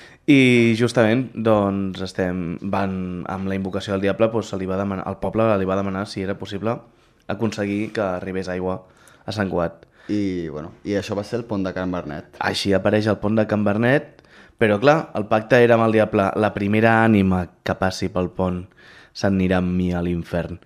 S10: I justament, doncs, estem, van, amb la invocació del diable, doncs, se li va demanar, el poble li va demanar si era possible aconseguir que arribés aigua a Sant Cugat.
S4: I, bueno, I això va ser el pont de Can Bernet.
S10: Així apareix el pont de Can Bernet, però clar, el pacte era amb el diable. La primera ànima que passi pel pont s'anirà amb mi a l'infern.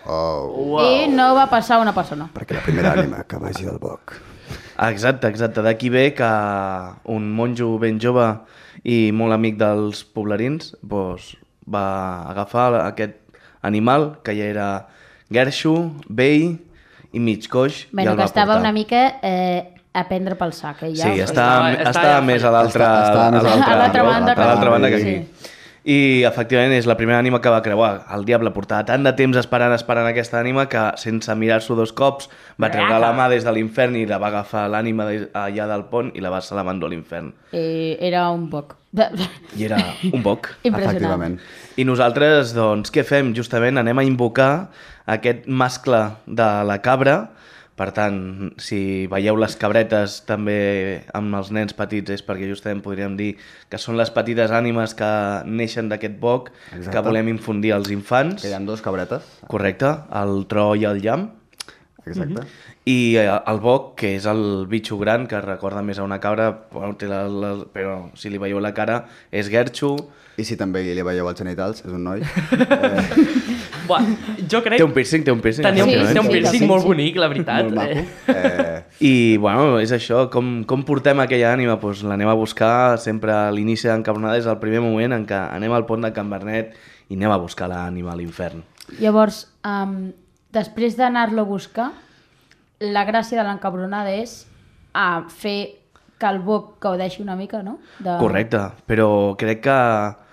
S4: Oh.
S3: I no va passar una persona.
S4: Perquè la primera ànima que vagi al boc.
S10: Exacte, exacte. D'aquí ve que un monjo ben jove i molt amic dels poblerins doncs, va agafar aquest animal que ja era guerxo, vell i mig coix.
S3: Bueno,
S10: i el
S3: que
S10: va
S3: estava
S10: portar.
S3: una mica eh, a prendre pel sac. Eh, ja
S10: Sí,
S3: ho
S10: estava,
S2: Estava-
S10: estava,
S2: estava
S10: més a l'altra
S4: Estava- estava més
S10: a l'altra-
S3: a l'altra banda
S10: a l'altra
S3: que-
S10: banda que
S3: sí.
S10: aquí. I efectivament és la primera ànima que va creuar. El diable portava tant de temps esperant esperant aquesta ànima que sense mirar-s'ho dos cops va treure la mà des de l'infern i la va agafar l'ànima de- allà del pont i la va se la va endur a l'infern.
S3: Eh, era un boc.
S10: I era un boc.
S3: Impressionant.
S4: Efectivament.
S10: I nosaltres, doncs, què fem? Justament anem a invocar aquest mascle de la cabra. Per tant, si veieu les cabretes també amb els nens petits és perquè justament podríem dir que són les petites ànimes que neixen d'aquest boc
S4: Exacte.
S10: que volem infundir als infants.
S4: Que hi ha dos cabretes.
S10: Correcte, el tro i el llamp.
S4: Exacte.
S10: I eh, el boc, que és el bitxo gran, que recorda més a una cabra, bueno, té la, la, però si li veieu la cara, és guerxo.
S4: I si també li veieu els genitals, és un noi. Eh,
S2: Buah, jo crec...
S10: Té un piercing, té un piercing.
S2: Tenia un,
S3: Sí,
S2: té un
S3: sí,
S2: piercing
S3: sí,
S2: molt
S3: sí.
S2: bonic, la veritat.
S4: molt maco.
S2: Eh?
S4: Eh,
S10: I, bueno, és això, com, com portem aquella ànima? Pues l'anem a buscar, sempre a l'inici d'encabronada és el primer moment en què anem al pont de Can Bernet i anem a buscar l'ànima a l'infern.
S3: Llavors, um, després d'anar-lo a buscar, la gràcia de l'encabronada és a fer que el boc gaudeixi una mica, no? De...
S10: Correcte, però crec que,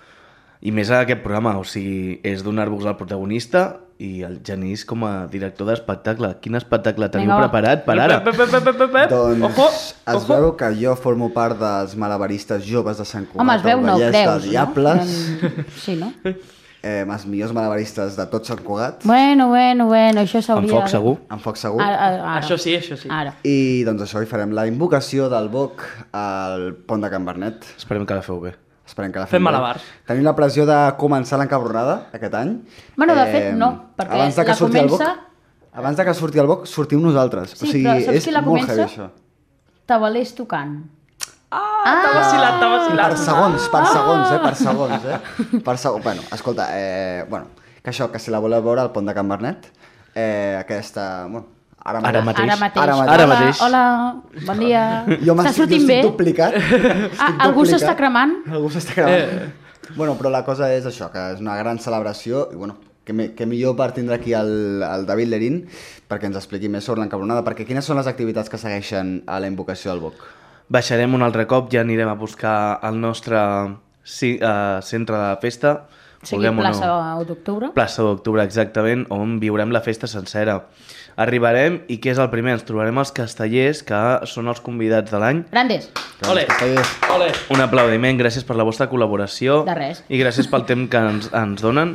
S10: i més a aquest programa, o sigui, és donar-vos al protagonista i el Genís com a director d'espectacle. Quin espectacle teniu
S3: Vinga, va.
S10: preparat per ara?
S2: Pep, pep, pep, pep, pep, pep.
S4: doncs
S2: Ojo,
S4: es
S2: ojo.
S4: veu que jo formo part dels malabaristes joves de Sant Cugat
S3: Home, es veu,
S4: del
S3: no ho
S4: Vallès
S3: creus,
S4: de Diables.
S3: no? Sí, no?
S4: Eh, els millors malabaristes de tot Sant Cugat.
S3: Bueno, bueno, bueno, això
S10: Amb
S3: s'hauria...
S10: foc
S3: de-
S10: segur?
S4: Amb foc segur.
S3: Ara, ara, ara.
S2: Això sí, això sí.
S3: Ara.
S4: I doncs això, hi farem la invocació del boc al pont de Can Bernet.
S10: Esperem que la feu bé.
S4: Esperem que la
S2: Fem
S4: fem bé.
S2: malabars.
S4: Tenim la pressió de començar l'encabronada aquest any.
S3: Bueno, de fet, no, perquè
S4: abans de que
S3: la
S4: surti el
S3: comença-
S4: Boc, abans de que surti el Boc, sortim nosaltres.
S3: Sí,
S4: o sigui,
S3: però saps
S4: és
S3: qui la
S4: molt
S3: comença?
S4: heavy, això.
S3: Tabalers tocant.
S2: Ah, t'ha vacilat, t'ha vacilat.
S4: Per segons, per segons, eh? Per segons, eh? Per segons. Bueno, escolta, eh, bueno, que això, que si la voleu veure al Pont de Can Bernet, eh, aquesta... Bueno, ara
S10: Ara mateix.
S3: Ara mateix.
S4: Ara mateix.
S10: Ara
S3: Hola,
S10: mateix.
S3: hola, bon dia.
S4: Jo
S3: Està
S4: m'estic-
S3: sortint
S4: jo
S3: bé?
S4: estic duplicat.
S3: Ah,
S4: Estic
S3: algú
S4: duplicat.
S3: s'està cremant?
S4: Algú s'està cremant. Bueno, però la cosa és això, que és una gran celebració i bueno, que, me, que millor per tindre aquí el, el David Lerín perquè ens expliqui més sobre l'encabronada, perquè quines són les activitats que segueixen a la invocació del Boc?
S10: Baixarem un altre cop, ja anirem a buscar el nostre sí, uh, centre de festa.
S3: O sigui,
S10: vulguem o
S3: plaça
S10: no.
S3: d'octubre.
S10: Plaça d'Octubre, exactament, on viurem la festa sencera. Arribarem i què és el primer? Ens trobarem els castellers, que són els convidats de l'any.
S3: Grandes.
S2: Ole, ole.
S10: Un aplaudiment, gràcies per la vostra col·laboració.
S3: De res.
S10: I gràcies pel temps que ens, ens donen.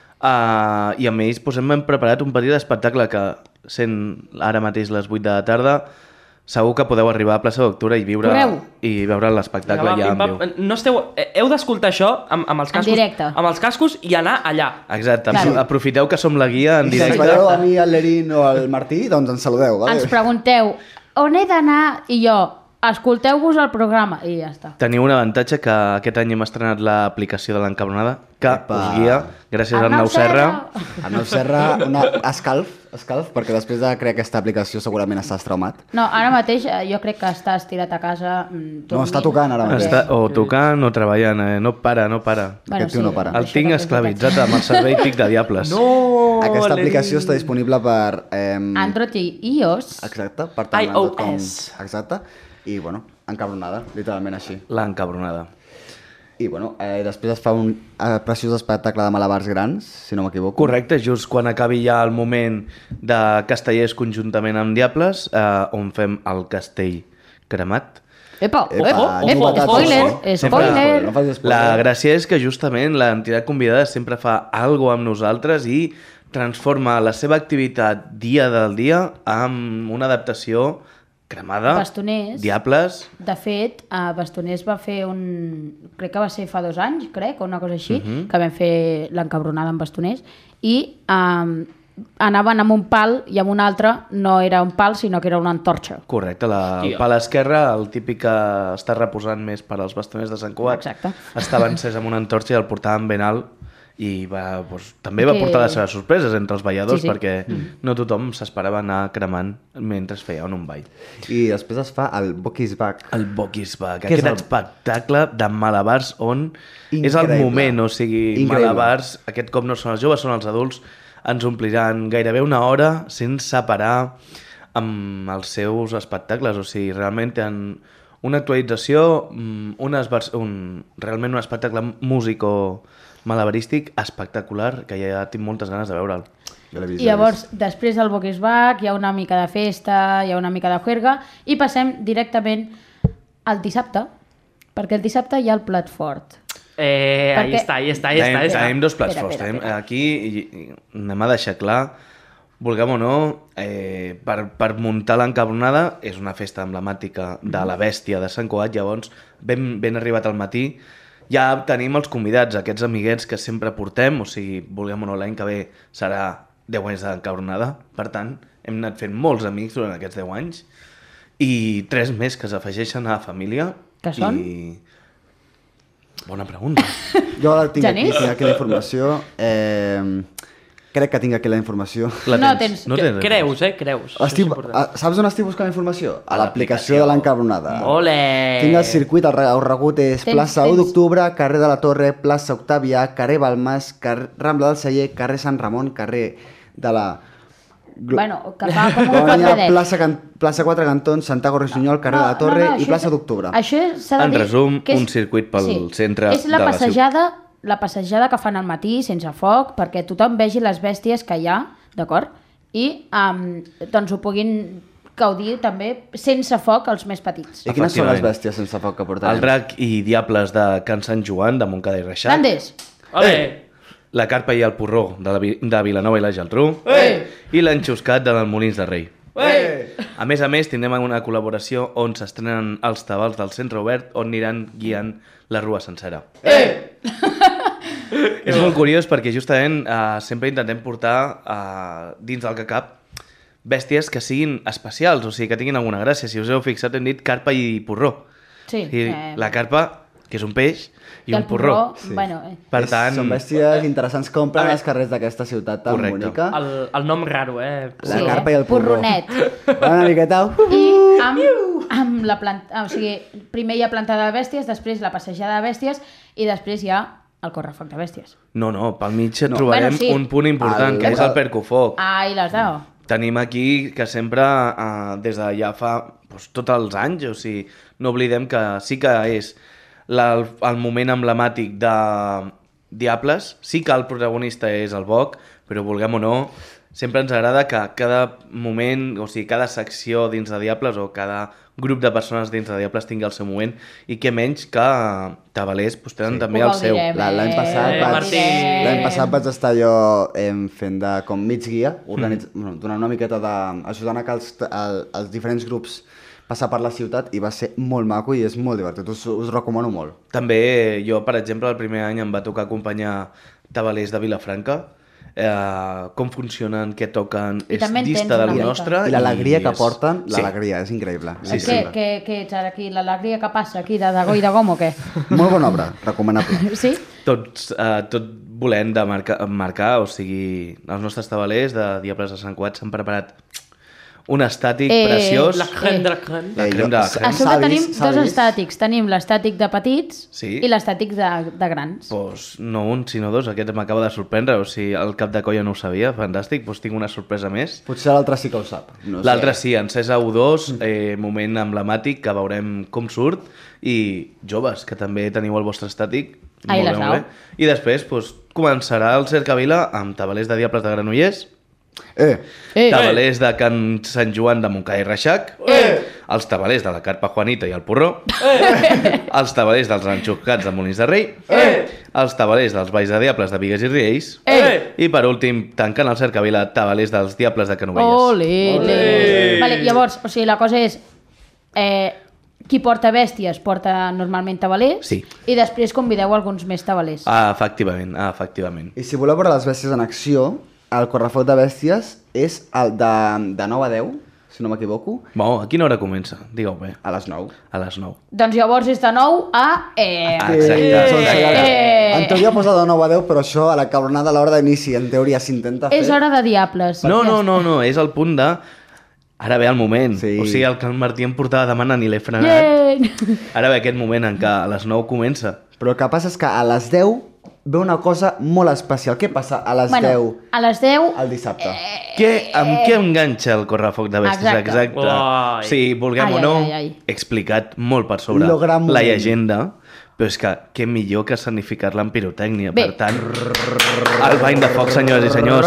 S10: Uh, I amb ells doncs, hem preparat un petit espectacle que, sent ara mateix les vuit de la tarda, segur que podeu arribar a Plaça d'Octubre i viure
S3: Correu.
S10: i veure l'espectacle
S2: Vinga, va,
S10: ja en
S2: pim,
S10: viu.
S2: pam. No esteu, eh, heu d'escoltar això amb, amb els
S3: En
S2: cascos,
S3: directe.
S2: amb els cascos i anar allà.
S10: Exacte,
S3: Claro.
S10: aprofiteu que som la guia en
S4: I si ens
S10: directe.
S4: veieu a mi, al Lerín o al Martí, doncs ens saludeu, vale?
S3: Ens pregunteu on he d'anar i jo, escolteu-vos el programa i ja està.
S10: Teniu un avantatge que aquest any hem estrenat l'aplicació de l'encabronada, que
S4: Epa.
S10: us guia, gràcies a
S3: Arnau
S10: Arnau Serra.
S4: Arnau Serra, una escalf, escalf, perquè després de crear aquesta aplicació segurament estàs traumat.
S3: No, ara mateix eh, jo crec que està estirat a casa mm,
S4: No, està tocant ara mateix.
S10: Està o tocant o treballant, eh? no para, no para.
S3: Bueno,
S4: Aquest tio
S3: sí,
S4: no para.
S10: El
S3: això
S10: tinc
S3: també és
S10: esclavitzat amb el servei TIC de Diables.
S2: No!
S4: Aquesta
S2: Lerín.
S4: aplicació està disponible per... Eh,
S3: Android i iOS.
S4: Exacte, per
S2: iOS.
S4: com... Exacte. I, bueno, encabronada, literalment així.
S10: L'encabronada.
S4: I, bueno, eh, després es fa un eh, preciós espectacle de malabars grans, si no m'equivoco.
S10: Correcte, just quan acabi ja el moment de castellers conjuntament amb Diables, eh, on fem el castell cremat.
S3: Epa,
S4: Epa,
S3: epa,
S4: no
S3: epa,
S4: novetats,
S3: spoiler,
S4: eh?
S3: spoiler.
S4: No facis spoiler.
S10: La gràcia és que justament l'entitat convidada sempre fa alguna amb nosaltres i transforma la seva activitat dia del dia amb una adaptació cremada,
S3: Bastoners.
S10: Diables.
S3: De fet, a Bastoners va fer un... Crec que va ser fa dos anys, crec, o una cosa així,
S10: Mhm.
S3: que vam fer l'encabronada amb Bastoners, i um, anaven amb un pal i amb un altre no era un pal, sinó que era una antorxa.
S10: Correcte, la, el pal esquerre, el típic que està reposant més per als bastoners de Sant Cugat,
S3: Exacte.
S10: estava encès amb una antorxa i el portaven ben alt i va, doncs, també va
S3: Que-
S10: portar les seves sorpreses entre els balladors
S3: Sí, sí.
S10: perquè
S3: Mm.
S10: no tothom s'esperava anar cremant mentre es feia un ball.
S4: I després es fa el Boc is Back.
S10: El Boc is Back,
S4: Què és
S10: aquest
S4: el-
S10: espectacle de malabars on és el
S4: Increïble.
S10: moment, o sigui,
S4: Increïble.
S10: malabars, aquest cop no són els joves, són els adults, ens ompliran gairebé una hora sense parar amb els seus espectacles, o sigui, realment tenen una actualització, mm, unes vers- un, realment un espectacle músico malabarístic espectacular, que ja tinc moltes ganes de veure'l.
S4: Jo l'he vist,
S3: I llavors, després del Boc is Back, hi ha una mica de festa, hi ha una mica de juerga, i passem directament al dissabte, perquè el dissabte hi ha el plat fort.
S2: Eh, ahí
S3: Perquè-
S2: està, ahí està, ahí està.
S10: Tenim,
S2: Ahí està.
S10: tenim dos plats
S3: Espera,
S10: forts.
S3: espera,
S10: Tenim
S3: espera.
S10: aquí, i, i anem a deixar clar, vulguem o no, eh, per, per muntar l'encabronada, és una festa emblemàtica de la bèstia de Sant Cugat, llavors, ben, ben arribat al matí, ja tenim els convidats, aquests amiguets que sempre portem, o sigui, vulguem o no, l'any que ve serà deu anys d'encabronada, per tant, hem anat fent molts amics durant aquests deu anys, i tres més que s'afegeixen a la família.
S3: Que són?
S10: I... Bona pregunta.
S4: Jo la tinc aquí,
S3: Genís?
S4: tinc aquí la informació. Eh, crec que tinc aquí la informació.
S10: La
S3: No tens-
S10: No
S2: Que-
S10: tens
S2: Creus, eh? Creus. Això és
S4: Estic,
S2: important.
S4: a, saps on estic buscant informació? A l'aplicació de l'encabronada.
S2: Ole!
S4: Tinc el circuit, el, re- el regut és
S3: Tens-
S4: plaça
S3: tens-
S4: u d'octubre, carrer de la Torre, plaça Octàvia, carrer Balmes, carrer Rambla del Celler, carrer Sant Ramon, carrer de la... Glo-
S3: Bueno, que fa com un
S4: Colònia,
S3: quadradet.
S4: plaça, Can... plaça quatre Cantons, Santiago Rossinyol, carrer de la Torre
S3: això
S4: i plaça
S3: és-
S4: d'Octubre.
S3: Això s'ha de
S10: En
S3: dir
S10: resum,
S3: que és-
S10: un circuit pel centre
S3: és la
S10: de la
S3: passejada, la passejada que fan al matí, sense foc, perquè tothom vegi les bèsties que hi ha, d'acord? I um, doncs ho puguin gaudir també sense foc els més petits.
S4: I quines són les
S10: Efectivament.
S4: bèsties sense foc que portarem?
S10: El drac i diables de Can Sant Joan, de Montcada i Reixac.
S3: Grandes!
S2: Ole!
S10: La carpa i el porró de, la, Vi- de Vilanova i la Geltrú.
S2: Ei!
S10: I l'enxuscat de Molins de Rei.
S2: Eh!
S10: A més a més, tindrem una col·laboració on s'estrenen els tabals del centre obert on aniran guiant la rua sencera.
S2: Eh!
S10: És molt curiós perquè justament eh, sempre intentem portar eh, dins del que cap bèsties que siguin especials, o sigui, que tinguin alguna gràcia. Si us heu fixat, hem dit carpa i porró.
S3: Sí.
S10: I
S3: Eh,
S10: la carpa, que és un peix, i,
S3: I
S10: un
S3: el porró,
S10: porró.
S3: sí. Bueno, eh.
S10: Per
S4: És-
S10: tant...
S4: Són bèsties interessants que omplen els carrers d'aquesta ciutat tan
S10: Correcte.
S4: bonica.
S2: El, el nom raro, eh?
S4: La
S3: Sí,
S4: carpa
S3: eh?
S4: i el porró.
S3: Porronet.
S4: Va una miqueta...
S3: I amb, amb la planta... O sigui, primer hi ha plantada de bèsties, després la passejada de bèsties i després hi ha el correfoc de bèsties.
S10: No, no, pel mig no.
S3: Bueno,
S10: trobarem
S3: sí.
S10: un punt important,
S4: El-
S10: que és el percofoc.
S3: Ah, i les dao.
S10: Tenim aquí que sempre, eh, des de ja fa doncs, tots els anys, o sigui, no oblidem que sí que és la, el, el moment emblemàtic de Diables, sí que el protagonista és el Boc, però vulguem o no, sempre ens agrada que cada moment, o sigui, cada secció dins de Diables o cada grup de persones dins de Diables tingui el seu moment i que menys que tabalers doncs, tenen sí. també
S3: Ho
S10: el seu.
S3: gaudirem,
S4: La- L'any passat,
S2: Eh,
S4: vaig,
S2: Martí.
S4: l'any passat vaig estar jo em, fent de com mig guia, organitz... mm. bueno, donant una miqueta de... ajudant a que els, el, els diferents grups passar per la ciutat i va ser molt maco i és molt divertit, us, us recomano molt.
S10: També jo, per exemple, el primer any em va tocar acompanyar tabalers de Vilafranca, eh, com funcionen, què toquen,
S3: I
S10: és
S3: també entens
S10: dista de
S3: una
S10: lo
S3: mica.
S10: nostre.
S4: I l'alegria que
S10: és-
S4: porten,
S10: Sí.
S4: l'alegria, és increïble.
S10: Sí,
S3: Sí,
S10: sí.
S3: que, que, que ets ara aquí, l'alegria que passa aquí de Dagó i de Gom o què?
S4: Molt bona obra, recomanable.
S3: Sí?
S10: Tots, eh, tot volent de marcar, marcar, o sigui, els nostres tabalers de Diables de Sant Cugat s'han preparat un estàtic
S3: Eh,
S10: preciós.
S2: La crème de la crème.
S10: La
S4: Eh,
S10: crème
S4: jo-
S10: de la
S3: A
S10: crème.
S3: sobre
S4: Savis,
S3: tenim dos
S4: savis.
S3: estàtics. Tenim l'estàtic de petits
S10: Sí.
S3: i l'estàtic de, de grans.
S10: Pues no un, sinó dos. Aquest m'acaba de sorprendre. O sigui, el cap de colla no ho sabia. Fantàstic. Pues tinc una sorpresa més.
S4: Potser l'altre sí que ho sap. No sé.
S10: L'altre sí, encesa U dos, eh, moment emblemàtic, que veurem com surt. I joves, que també teniu el vostre estàtic.
S3: Ai,
S10: Molt bé,
S3: les
S10: molt bé.
S3: dau.
S10: I després pues, començarà el Cercavila amb tabalers de Diables de Granollers,
S4: Eh,
S3: Eh,
S10: tabalers de Can Sant Joan de Montcada i Reixac,
S2: Eh!
S10: els tabalers de la Carpa Juanita i el Porró, eh! els tabalers dels Ranxocats de Molins de Rei,
S2: Eh!
S10: els tabalers dels Valls de Diables de Vigues i Riells,
S2: Eh!
S10: i per últim, tancant el Cercavila, tabalers dels Diables de Canovelles.
S3: Ole, ole. Vale, llavors, o sigui, la cosa és... Eh, qui porta bèsties porta normalment tabalers
S10: Sí.
S3: i després convideu alguns més tabalers.
S10: Ah, efectivament, ah, efectivament.
S4: I si voleu veure les bèsties en acció, el correfoc de bèsties és el de, de nou a deu, si no m'equivoco,
S10: Bon, a quina hora comença? Digueu bé.
S4: a les nou.
S10: A les nou.
S3: Doncs llavors és de nou a... Eh,
S10: Ah, exacte.
S3: Eh.
S4: En teoria posa de nou a deu, però això a la cabronada a l'hora d'inici, en teoria s'intenta fer.
S3: és hora de diables.
S10: No,
S3: Ja
S10: no,
S3: està.
S10: no, no, és el punt de... Ara ve el moment.
S4: Sí.
S10: O sigui, el que el Martí em portava demanant i l'he frenat.
S3: Yay!
S10: Ara ve aquest moment en què a les nou comença.
S4: Però el que passa és que a les deu ve una cosa molt especial. Què passa a les
S3: Bueno,
S4: deu
S3: a les deu...
S4: el dissabte?
S10: Què, amb què enganxa el correfoc de bèsties?
S3: Exacte.
S10: Exacte.
S2: Ai.
S10: Sí, vulguem
S3: Ai,
S10: o no,
S3: ai, ai, ai.
S10: explicat molt per sobre
S4: Lo gran
S10: la
S4: moment.
S10: llegenda, però és que què millor que escenificar-la en pirotècnia.
S3: Bé.
S10: Per tant, el bany de foc, senyors i senyors.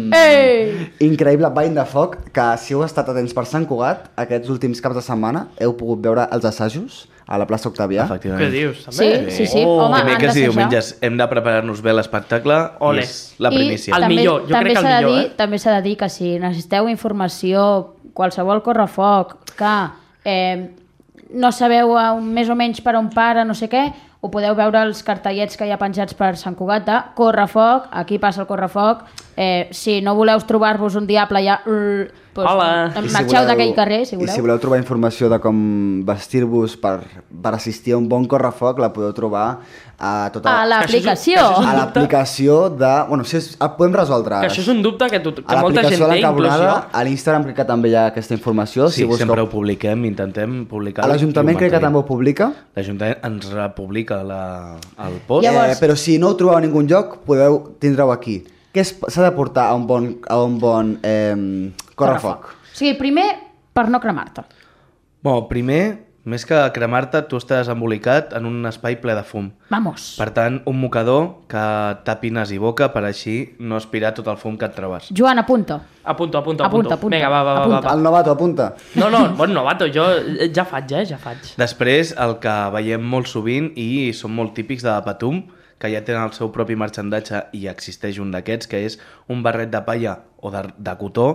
S3: Ei!
S4: Increïble bany de foc, que si heu estat atents per Sant Cugat, aquests últims caps de setmana heu pogut veure els assajos a la plaça Octavià.
S2: Què
S10: Efectivament.
S2: dius,
S3: Sí,
S2: també?
S3: sí, sí.
S2: Oh.
S3: Home, han
S10: Dimecres i
S3: d'assajar.
S10: diumenges hem de preparar-nos bé l'espectacle i
S2: Ole.
S10: és la primícia.
S3: I
S2: El
S3: també,
S2: millor, jo
S3: també
S2: crec que el
S3: s'ha de
S2: millor,
S3: dir,
S2: eh?
S3: També s'ha de dir que si necessiteu informació, qualsevol correfoc, que eh, no sabeu eh, més o menys per on para, no sé què, ho podeu veure als cartellets que hi ha penjats per Sant Cugat de correfoc, aquí passa el correfoc, eh, si no voleu trobar-vos un diable ja... Uh, doncs,
S2: Hola.
S4: I si
S3: marxeu
S4: voleu-
S3: d'aquell carrer, si
S4: I
S3: voleu.
S4: si voleu trobar informació de com vestir-vos per, per assistir a un bon correfoc, la podeu trobar a tota
S3: A l'aplicació.
S2: Que això és un-
S4: a l'aplicació de... Bueno, si és, el podem resoldre
S2: Que
S4: ara.
S2: això és un dubte que, tu, que
S4: A
S2: molta gent
S4: l'aplicació de
S2: té,
S4: la
S2: inclús
S4: Cabronada,
S2: jo.
S4: a l'Instagram crec que també hi ha aquesta informació.
S10: Sí,
S4: si busqueu...
S10: sempre ho publiquem, intentem publicar.
S4: A l'Ajuntament crec que també ho publica.
S10: L'Ajuntament ens republica la, el post.
S3: Llavors-
S4: Eh, però si no ho trobeu a ningun lloc, podeu tindre-ho aquí. Què es- s'ha de portar a un bon, a un bon eh, correfoc?
S3: O sigui, primer, per no cremar-te.
S10: Bon, primer, més que cremar-te, tu estàs embolicat en un espai ple de fum.
S3: Vamos.
S10: Per tant, un mocador que tapi nas i boca per així no aspirar tot el fum que et trobes.
S3: Joan, apunta.
S2: Apunto, apunto,
S3: Apunta,
S2: apunto.
S3: apunta,
S2: Vinga, va, va, va,
S3: apunta.
S2: va,
S4: El novato apunta.
S2: No, no, bon novato, jo ja faig, eh, ja faig.
S10: Després, el que veiem molt sovint i són molt típics de Patum, que ja tenen el seu propi marxandatge i existeix un d'aquests, que és un barret de palla o de, de cotó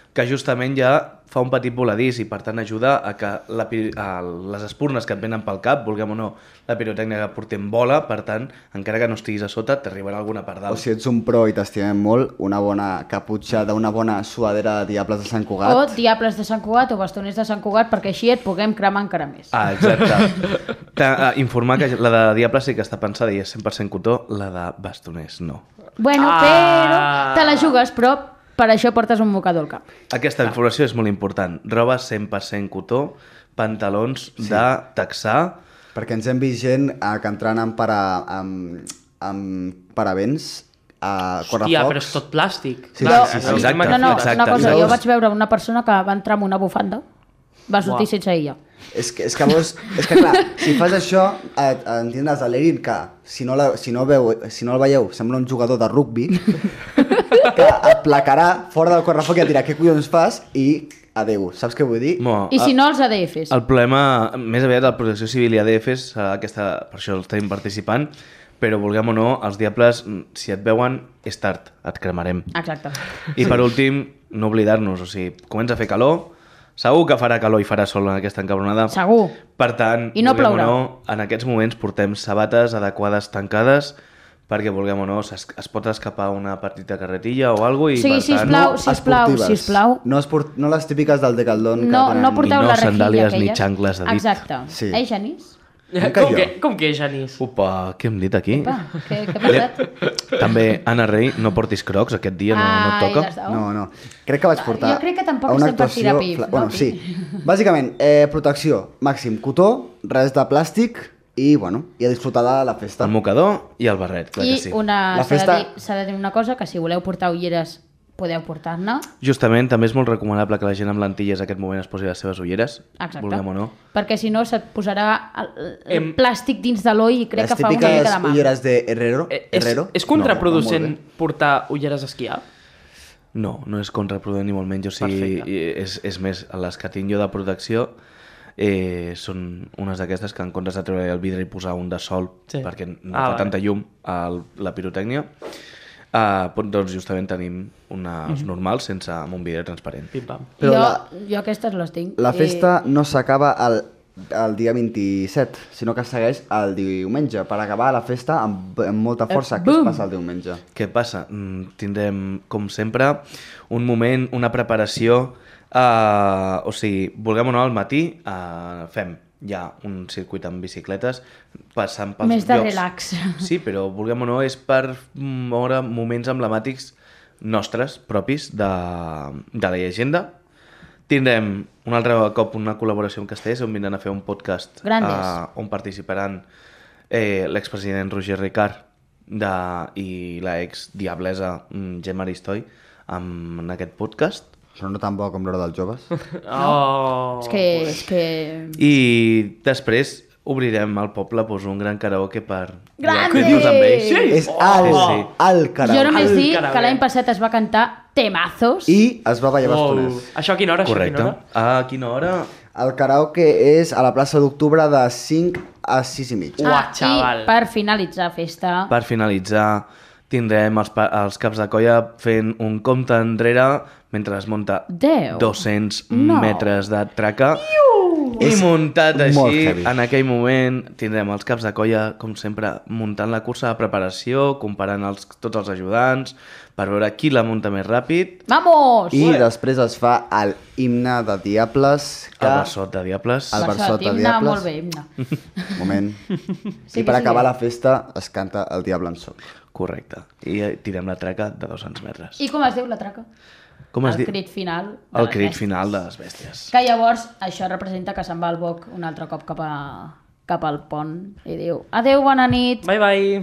S10: que justament ja fa un petit voladís i per tant ajuda a que la, a les espurnes que et venen pel cap, vulguem o no, la pirotècnica que portem vola, per tant, encara que no estiguis a sota, t'arribarà alguna per dalt.
S4: O si ets un pro i t'estimem molt, una bona caputxa d'una bona suadera de Diables de Sant Cugat.
S3: O Diables de Sant Cugat o Bastoners de Sant Cugat, perquè així et puguem cremar encara més.
S10: Ah, exacte. Ta, informar que la de Diables sí que està pensada i és cent per cent cotó, la de Bastoners no.
S3: Bueno, ah. però te la jugues, però per això portes un mocador al cap.
S10: Aquesta informació és molt important. Roba cent per cent cotó, pantalons sí. de texà.
S4: Perquè ens hem vist gent eh, que entrant amb, para, amb, amb paravents a correfocs.
S2: Hòstia, però és tot plàstic.
S4: Sí,
S3: jo,
S4: sí, sí,
S10: exacte,
S3: no, no,
S10: exacte.
S3: una cosa, jo vaig veure una persona que va entrar amb una bufanda, va sortir wow. sense ella.
S4: És que, és que vos, és que clar, si fas això, et, et tindràs l'Erin que, si no, la, si, no veu, si no el veieu, sembla un jugador de rugbi, que et placarà fora del correfoc i et dirà què collons fas i adeu, saps què vull dir?
S10: Mo,
S3: I si no, els A D Fs.
S10: El problema, més aviat, de la Protecció Civil i A D Fs, aquesta, per això estem participant, però vulguem o no, els diables, si et veuen, és tard, et cremarem.
S3: Exacte.
S10: I per últim, no oblidar-nos, o sigui, comença a fer calor, segur que farà calor i farà sol en aquesta encabronada.
S3: Segur.
S10: Per tant,
S3: I no
S10: vulguem
S3: plourà.
S10: o no, en aquests moments portem sabates adequades tancades, perquè vulguem o no, es, es pot escapar una petita carretilla o alguna cosa.
S3: Sí,
S10: per
S3: sisplau,
S10: tant,
S3: sisplau, sisplau.
S4: No, esport, no les típiques del Decathlon.
S3: No,
S4: que
S3: no porteu
S10: I no
S3: la rejilla
S10: sandàlies
S3: aquelles.
S10: ni xancles de dit.
S3: Exacte.
S4: Sí.
S3: Eh, Genís?
S2: Com que, com que, Genís?
S10: Upa, què hem dit aquí?
S3: Epa, què, què ha passat?
S10: També, Anna Rei, no portis crocs, aquest dia no, no et toca.
S3: Ai, des de-
S4: No, no. Crec que vaig portar
S3: Jo crec que tampoc
S4: a una
S3: estem per
S4: actuació...
S3: tirar pif,
S4: fla-
S3: no,
S4: Bueno,
S3: Pi?
S4: sí. Bàsicament, eh, protecció, màxim cotó, res de plàstic i, bueno, i a disfrutar de la festa.
S10: El mocador i el barret, clar
S3: I
S10: que sí.
S3: una,
S4: La
S3: s'ha
S4: festa-
S3: de dir, s'ha de dir una cosa, que si voleu portar ulleres, podeu portar-ne.
S10: Justament, també és molt recomanable que la gent amb lentilles en aquest moment es posi les seves ulleres,
S3: Exacte.
S10: vulguem o no.
S3: Perquè si no se't posarà el, el
S2: Em-
S3: plàstic dins de l'ull i crec
S4: Les
S3: que fa una
S4: típiques
S3: mica de mal.
S4: ulleres de Herrero.
S2: Eh, és,
S4: Herrero.
S2: és contraproducent
S4: No, va molt
S2: portar ulleres a esquiar?
S10: No, no és contraproduent ni molt menys, o sigui,
S2: Perfecte.
S10: és, és més, les que tinc jo de protecció eh, són unes d'aquestes que en comptes de treure el vidre i posar un de sol,
S2: Sí.
S10: perquè no
S2: Ah,
S10: fa
S2: vale.
S10: tanta llum a la pirotècnia, eh, doncs justament tenim unes normals sense amb un vidre transparent.
S2: Pim-pam.
S4: Però
S3: jo,
S4: la-
S3: jo aquestes les tinc.
S4: La
S3: i-
S4: festa no s'acaba el, el dia vint-i-set, sinó que segueix el diumenge, per acabar la festa amb, amb molta força.
S3: Eh,
S4: Què es
S3: bum!
S4: passa el diumenge?
S10: Què passa? Mm, Tindrem, com sempre, un moment, una preparació, eh, o sigui, vulguem o no, al matí eh, fem ja un circuit amb bicicletes, passant pels
S3: Més de
S10: llocs...
S3: relax.
S10: Sí, però vulguem o no, és per moure moments emblemàtics nostres, propis, de, de la llegenda. Tindrem un altre cop una col·laboració amb Castellers, on vindran a fer un podcast
S3: Grandes.
S10: eh, on participaran eh, l'expresident Roger Ricard de, i l'ex diablesa mm, Gemma Aristoi en, en aquest podcast.
S4: Això no tan bo com l'hora dels joves.
S2: Oh.
S3: És que... És que...
S10: I després obrirem al poble doncs, un gran karaoke per
S3: Grande!
S10: divertir-nos amb ells.
S2: Sí.
S4: És el,
S10: Sí, sí.
S4: el karaoke.
S3: Jo només
S2: El
S3: dic
S2: karaoke.
S3: que l'any passat es va cantar temazos.
S4: I es va ballar
S2: Oh.
S4: bastoners.
S2: Això a quina hora? Això a
S10: Correcte.
S2: quina hora?
S10: A quina hora?
S4: El karaoke és a la plaça d'Octubre de cinc a sis i mig.
S2: Uah, xaval.
S3: I per finalitzar festa...
S10: Per finalitzar, tindrem els, pa- els caps de colla fent un compte enrere mentre es munta
S3: Déu.
S10: dos-cents
S3: No.
S10: metres de traca. I
S4: És
S10: muntat
S4: molt
S10: així,
S4: heavy.
S10: en aquell moment tindrem els caps de colla, com sempre, muntant la cursa de preparació, comparant els, tots els ajudants, per veure qui la munta més ràpid.
S3: Vamos!
S4: I després es fa el himne de Diables. Que...
S10: El versot de Diables.
S4: El versot de
S3: himne,
S4: Diables.
S3: molt bé, himne.
S4: Moment.
S3: Sí,
S4: I per
S3: sí,
S4: acabar
S3: sí.
S4: la festa es canta el Diable en so.
S10: Correcte. I eh, tirem la traca de dos-cents metres.
S3: I com es diu la traca?
S10: Com es
S3: el
S10: diu?
S3: crit final. de
S10: El
S3: les
S10: crit
S3: bèsties.
S10: final de les bèsties.
S3: Que llavors això representa que se'n va el boc un altre cop cap, a, cap al pont i diu adeu, bona nit.
S2: Bye, bye.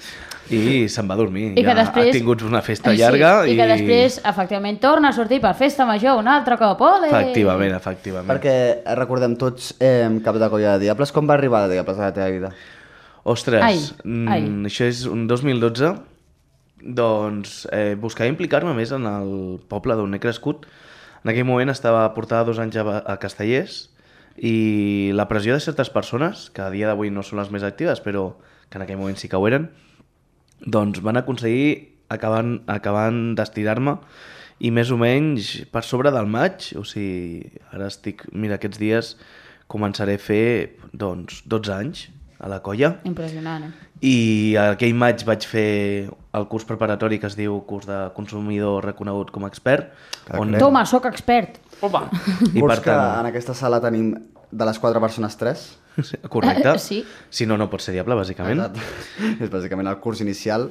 S10: I se'n va a dormir.
S3: I que
S10: ja
S3: després...
S10: ha tingut una festa
S3: Sí,
S10: llarga.
S3: i... que després, efectivament, torna a sortir per festa major un altre cop. Ole!
S10: Efectivament, efectivament.
S4: Perquè recordem tots eh, cap de colla de Diables. Com va arribar a Diables a la teva vida?
S10: Ostres,
S3: Ai,
S10: mm,
S3: ai.
S10: això és un dos mil dotze, doncs eh, buscava implicar-me més en el poble d'on he crescut. En aquell moment estava portada dos anys a, a Castellers i la pressió de certes persones, que a dia d'avui no són les més actives, però que en aquell moment sí que ho eren, doncs van aconseguir acabant, acabant d'estirar-me i més o menys per sobre del maig, o sigui, ara estic, mira, aquests dies començaré a fer, doncs, dotze anys a la colla.
S3: Impressionant, eh?
S10: I aquell maig vaig fer el curs preparatori que es diu curs de consumidor reconegut com a expert.
S3: On... Toma, soc expert.
S2: Opa!
S4: I per tant... que en aquesta sala tenim de les quatre persones tres.
S10: Correcte.
S3: Sí.
S10: Si no, no pot ser diable, bàsicament.
S4: És bàsicament el curs inicial.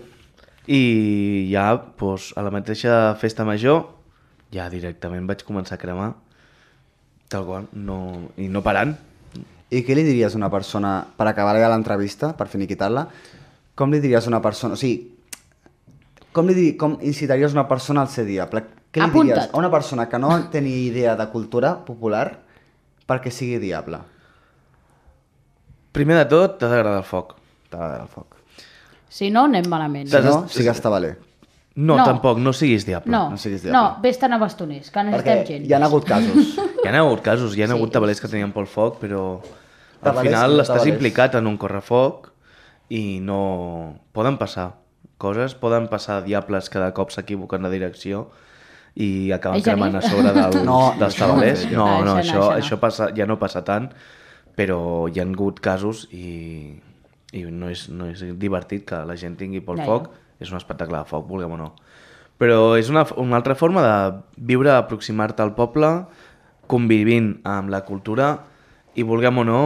S10: I ja, doncs, a la mateixa festa major, ja directament vaig començar a cremar, tal qual, no... i no parant.
S4: I què li diries a una persona, per acabar ja l'entrevista, per finiquitar-la, com li diries a una persona, o sigui, com, li di... com incitaries una persona al ser diable? Què li
S3: Apunta't.
S4: diries a una persona que no té ni idea de cultura popular perquè sigui diable?
S10: Primer de tot, t'ha d'agradar el foc.
S4: T'ha d'agradar el foc.
S3: Si no, anem malament.
S4: Si no, sigues tabaler.
S10: No,
S3: No.
S10: tampoc, no siguis diable.
S3: No,
S4: no siguis
S3: no,
S4: diable.
S3: vés-te'n a bastoners, que necessitem gent.
S4: hi ha hagut casos.
S10: Hi ha hagut casos, hi ha
S3: Sí.
S10: hagut tabalers que tenien pel foc, però al
S4: Tabalers i
S10: final
S4: no
S10: estàs
S4: tabalers.
S10: implicat en un correfoc i no... Poden passar coses, poden passar diables que de cop s'equivoquen de direcció i acaben
S3: Ei, Genís?
S10: cremant a sobre del,
S4: No,
S10: dels
S4: això no
S10: tabalers.
S4: ho sé
S10: No,
S3: jo.
S10: no,
S3: Ah, això no,
S10: això,
S3: això no.
S10: això passa, ja no passa tant, però hi ha hagut casos i, i no, és, no és divertit que la gent tingui pel
S3: Ja,
S10: foc. És un espectacle de foc, vulguem o no. Però és una, una altra forma de viure, aproximar-te al poble, convivint amb la cultura i, vulguem o no,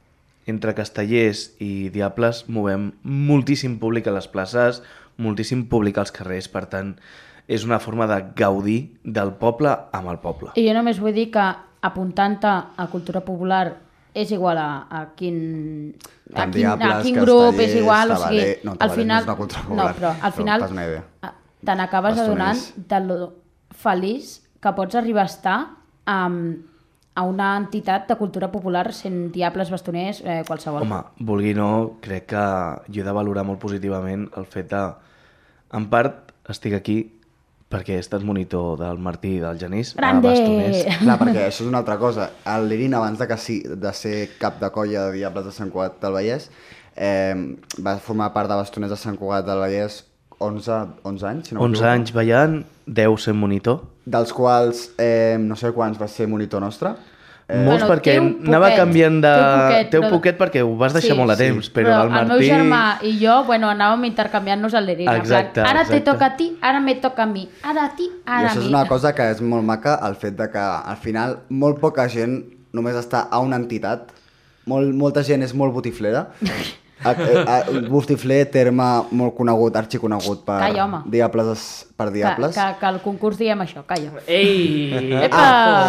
S10: entre castellers i diables movem moltíssim públic a les places, moltíssim públic als carrers, per tant, és una forma de gaudir del poble amb el poble.
S3: I jo només vull dir que apuntant-te a cultura popular és igual a, a quin... A
S4: Tant
S3: quin, a
S4: diables,
S3: quin grup és
S4: castellers,
S3: igual, o sigui,
S4: tabaler- no,
S3: al
S4: tabaler no
S3: final...
S4: és una cultura
S3: no,
S4: popular,
S3: però al
S4: però
S3: final
S4: fas una idea.
S3: a- te n'acabes
S4: Bastoners.
S3: adonant de lo feliç que pots arribar a estar amb, a una entitat de cultura popular sent diables, bastoners, eh, qualsevol.
S10: Home, vulgui o no, crec que jo he de valorar molt positivament el fet de... En part, estic aquí perquè he estat monitor del Martí i del Genís a
S3: Grande!
S10: Bastoners.
S4: Clar, perquè això és una altra cosa. El Lirin, abans de, que sí, de ser cap de colla de Diables de Sant Cugat del Vallès, eh, va formar part de Bastoners de Sant Cugat del Vallès onze, onze anys, si no
S10: onze
S4: m'equivoco.
S10: anys ballant, deu sent monitor.
S4: Dels quals eh, no sé quants va ser monitor nostre.
S10: Eh, Molts
S3: Bueno,
S10: perquè
S3: té un
S10: anava
S3: poquet,
S10: canviant de...
S3: té un poquet,
S10: Té un
S3: però-
S10: poquet perquè ho vas deixar
S3: Sí,
S10: molt de
S3: sí.
S10: temps, però, el Martí...
S3: el meu germà i jo, bueno, anàvem intercanviant-nos el Lerín.
S10: Exacte,
S3: Ara te
S10: exacte.
S3: toca a ti, ara me toca a mi. Ara a ti,
S4: I
S3: ara a
S4: això
S3: mi.
S4: és una cosa que és molt maca, el fet de que al final molt poca gent només està a una entitat. Molt, molta gent és molt botiflera. A, a, a, botifler, terme molt conegut, arxiconegut per
S3: Calla, home.
S4: diables, es- per
S3: Que,
S4: diables.
S3: que, que al concurs diem això, calla.
S2: Ei!
S3: Epa!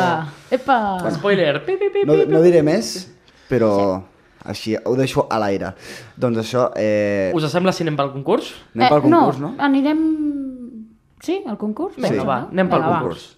S3: Epa!
S2: Spoiler! Pi, pi, pi,
S4: No,
S2: pi, pi.
S4: no diré més, però així ho deixo a l'aire. Doncs això... Eh,
S2: Us sembla si anem pel concurs?
S4: anem pel concurs, no?
S3: no? Anirem... Sí, al concurs?
S4: Sí.
S2: Vinga, va, anem pel
S3: Vinga, va.
S2: concurs.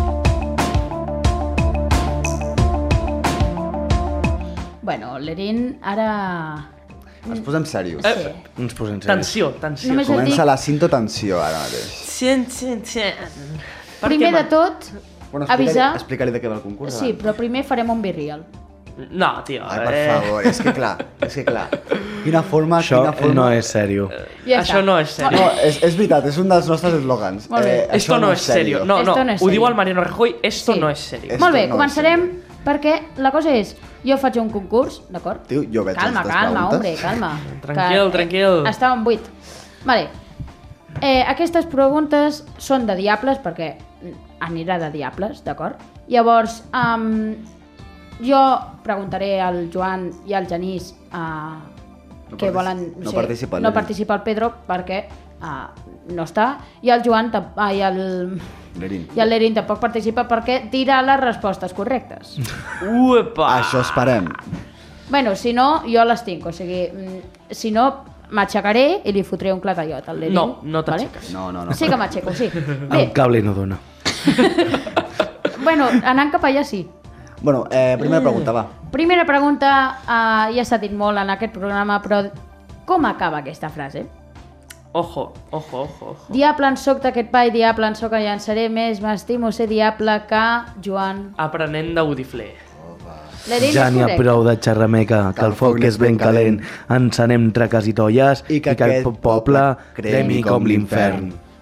S3: Bueno, l'Erin ara...
S4: Ens posem serios.
S2: Eh,
S10: Ens posem serios.
S2: tensió, tensió.
S3: Només et
S4: Comença
S3: dic,
S4: la cinto tensió ara mateix.
S2: Cien, cien, cien. Per
S3: primer
S2: què,
S3: de tot,
S4: Bueno,
S3: avisar...
S4: Explica-li de què va el concurs.
S3: Sí,
S4: abans.
S3: però primer farem un birrial.
S2: No, tio.
S4: Ai, per
S2: eh,
S4: favor, és que clar, és que clar. Quina forma,
S10: Això
S4: quina forma...
S10: no és sèrio.
S3: Ja
S2: Això
S3: està.
S2: no és seriós.
S4: No, és, és veritat, és un dels nostres eslògans.
S3: Molt bé.
S2: Esto
S4: això
S2: no es serio. No, no,
S3: Esto no es
S2: ho diu
S3: serio.
S2: el Mariano Rajoy, esto
S3: Sí.
S2: no es serio.
S4: Esto
S3: Molt bé,
S4: no és
S3: començarem perquè la cosa és, jo faig un concurs, d'acord?
S4: Tio, jo veig
S3: Calma,
S4: les
S3: calma,
S4: preguntes.
S3: hombre, calma.
S2: Tranquil,
S3: Que,
S2: tranquil.
S3: Eh, estava en buit. Vale. Eh, aquestes preguntes són de diables perquè anirà de diables, d'acord? Llavors, um, jo preguntaré al Joan i al Genís uh,
S4: No
S3: què
S4: partici-
S3: volen...
S4: no participa el
S3: no
S4: Lenin.
S3: participa el Pedro perquè uh, no està, i el Joan tamp- ah, i el...
S4: Lerin.
S3: I el Lerin tampoc participa perquè dirà les respostes correctes.
S2: Uepa!
S4: Això esperem.
S3: Bueno, si no, jo les tinc, o sigui, mm, si no, m'aixecaré i li fotré un clatallot al Lerin.
S2: No, no t'aixeques.
S4: No, no, no.
S3: Sí que m'aixeco, sí.
S10: El
S3: Bé,
S10: cable no dona.
S3: bueno, anant cap allà sí.
S4: Bueno, eh, primera pregunta, va.
S3: Primera pregunta, uh, ja s'ha dit molt en aquest programa, però com acaba aquesta frase?
S2: Ojo, ojo, ojo, ojo.
S3: Diable en soc d'aquest pa i diable en soc que llançaré més, m'estimo ser diable que Joan.
S2: Aprenent de Budifler.
S3: L'Erin
S10: Ja
S3: és
S10: n'hi ha
S3: correcte.
S10: prou de xerrameca, que el foc és ben calent. Encenem traques i tolles
S4: I que aquest poble cremi com l'infern.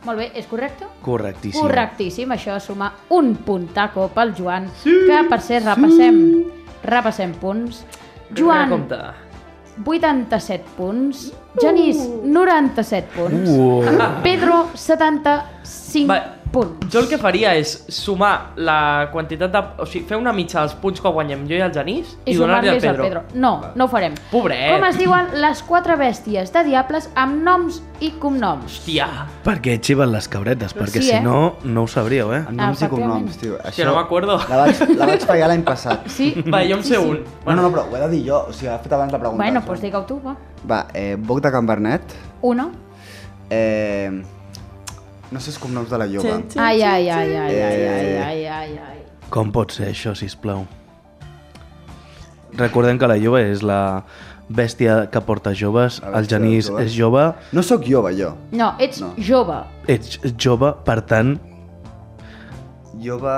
S3: Molt bé, és correcte?
S10: Correctíssim.
S3: Correctíssim, això suma un puntaco pel Joan, sí, que per ser repassem, sí. repassem punts. Joan, vuitanta-set punts. Genís, noranta-set punts.
S10: Uh.
S3: Pedro, setanta-cinc
S2: Va,
S3: punts.
S2: Jo el que faria és sumar la quantitat de... O sigui, fer una mitja dels punts que guanyem jo i el Genís i,
S3: I
S2: donar-li al
S3: sumar-los al
S2: Pedro.
S3: Pedro. No, no ho farem.
S2: Pobret.
S3: Com es diuen les quatre bèsties de Diables amb noms i cognoms?
S2: Hòstia.
S10: Per què xiven les cabretes? Perquè
S3: Sí,
S10: si
S3: eh?
S10: no, no ho sabríeu, eh?
S4: Noms i
S3: Efectivament.
S4: cognoms, tio.
S2: Hòstia, no m'acuerdo.
S4: La vaig, la vaig fallar l'any passat.
S3: Sí?
S2: Va, jo en sé
S3: sí,
S2: un.
S4: No, no, no, però ho he de dir jo. O sigui, ha fet abans la pregunta.
S3: Bueno, doncs pues digue-ho tu, va.
S4: Va, eh, Boc de Can Bernet.
S3: Uno.
S4: Eh, no sé els cognoms de la lloba.
S3: Ai, ai, ai, ai, ai,
S4: Eh.
S3: ai, ai, ai, ai.
S10: Com pot ser això, sisplau? Recordem que la lloba és la bèstia que porta joves,
S4: La
S10: el
S4: bèstia
S10: Genís
S4: dels joves.
S10: és jove,
S4: No sóc jove, jo.
S3: No, ets
S4: No.
S3: jove.
S10: ets jove, per tant,
S4: Jove...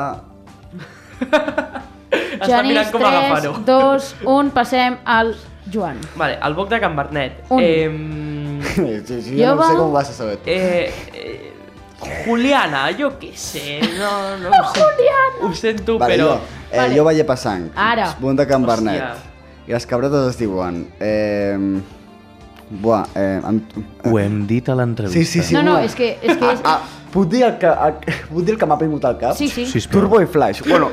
S2: Està mirant com agafar-ho.
S3: tres, dos, un, passem al Joan.
S2: Vale, el Boc de Can Bernet.
S3: Un.
S2: Eh,
S4: Sí, sí, jo no
S3: Jove.
S4: sé com ho vas a saber tu.
S2: eh, eh, Juliana, jo què sé. No, no ho sé. Juliana. Ho sento,
S4: Vale,
S2: però...
S4: jo. Eh,
S3: Vale.
S4: jo veia passant.
S3: Ara.
S4: Boc de Can Bernet.
S2: Hòstia.
S4: I les cabretes es diuen... Eh, buah, eh, amb...
S10: ho hem dit a l'entrevista.
S4: Sí, sí, sí.
S3: No, no,
S4: buah.
S3: és que... És que és...
S4: Ah, puc dir el que, el, puc dir el que m'ha vingut al cap?
S3: Sí, sí.
S10: Sisplau.
S4: Turbo i Flash. Bueno,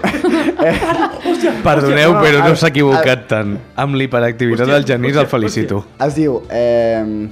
S4: eh,
S10: Perdoneu,
S4: Hòstia, no,
S10: però no
S4: el-
S10: s'ha equivocat tant. Amb l'hiperactivitat
S2: Hòstia,
S10: del Genís
S2: hòstia,
S10: el felicito.
S4: es diu... Eh,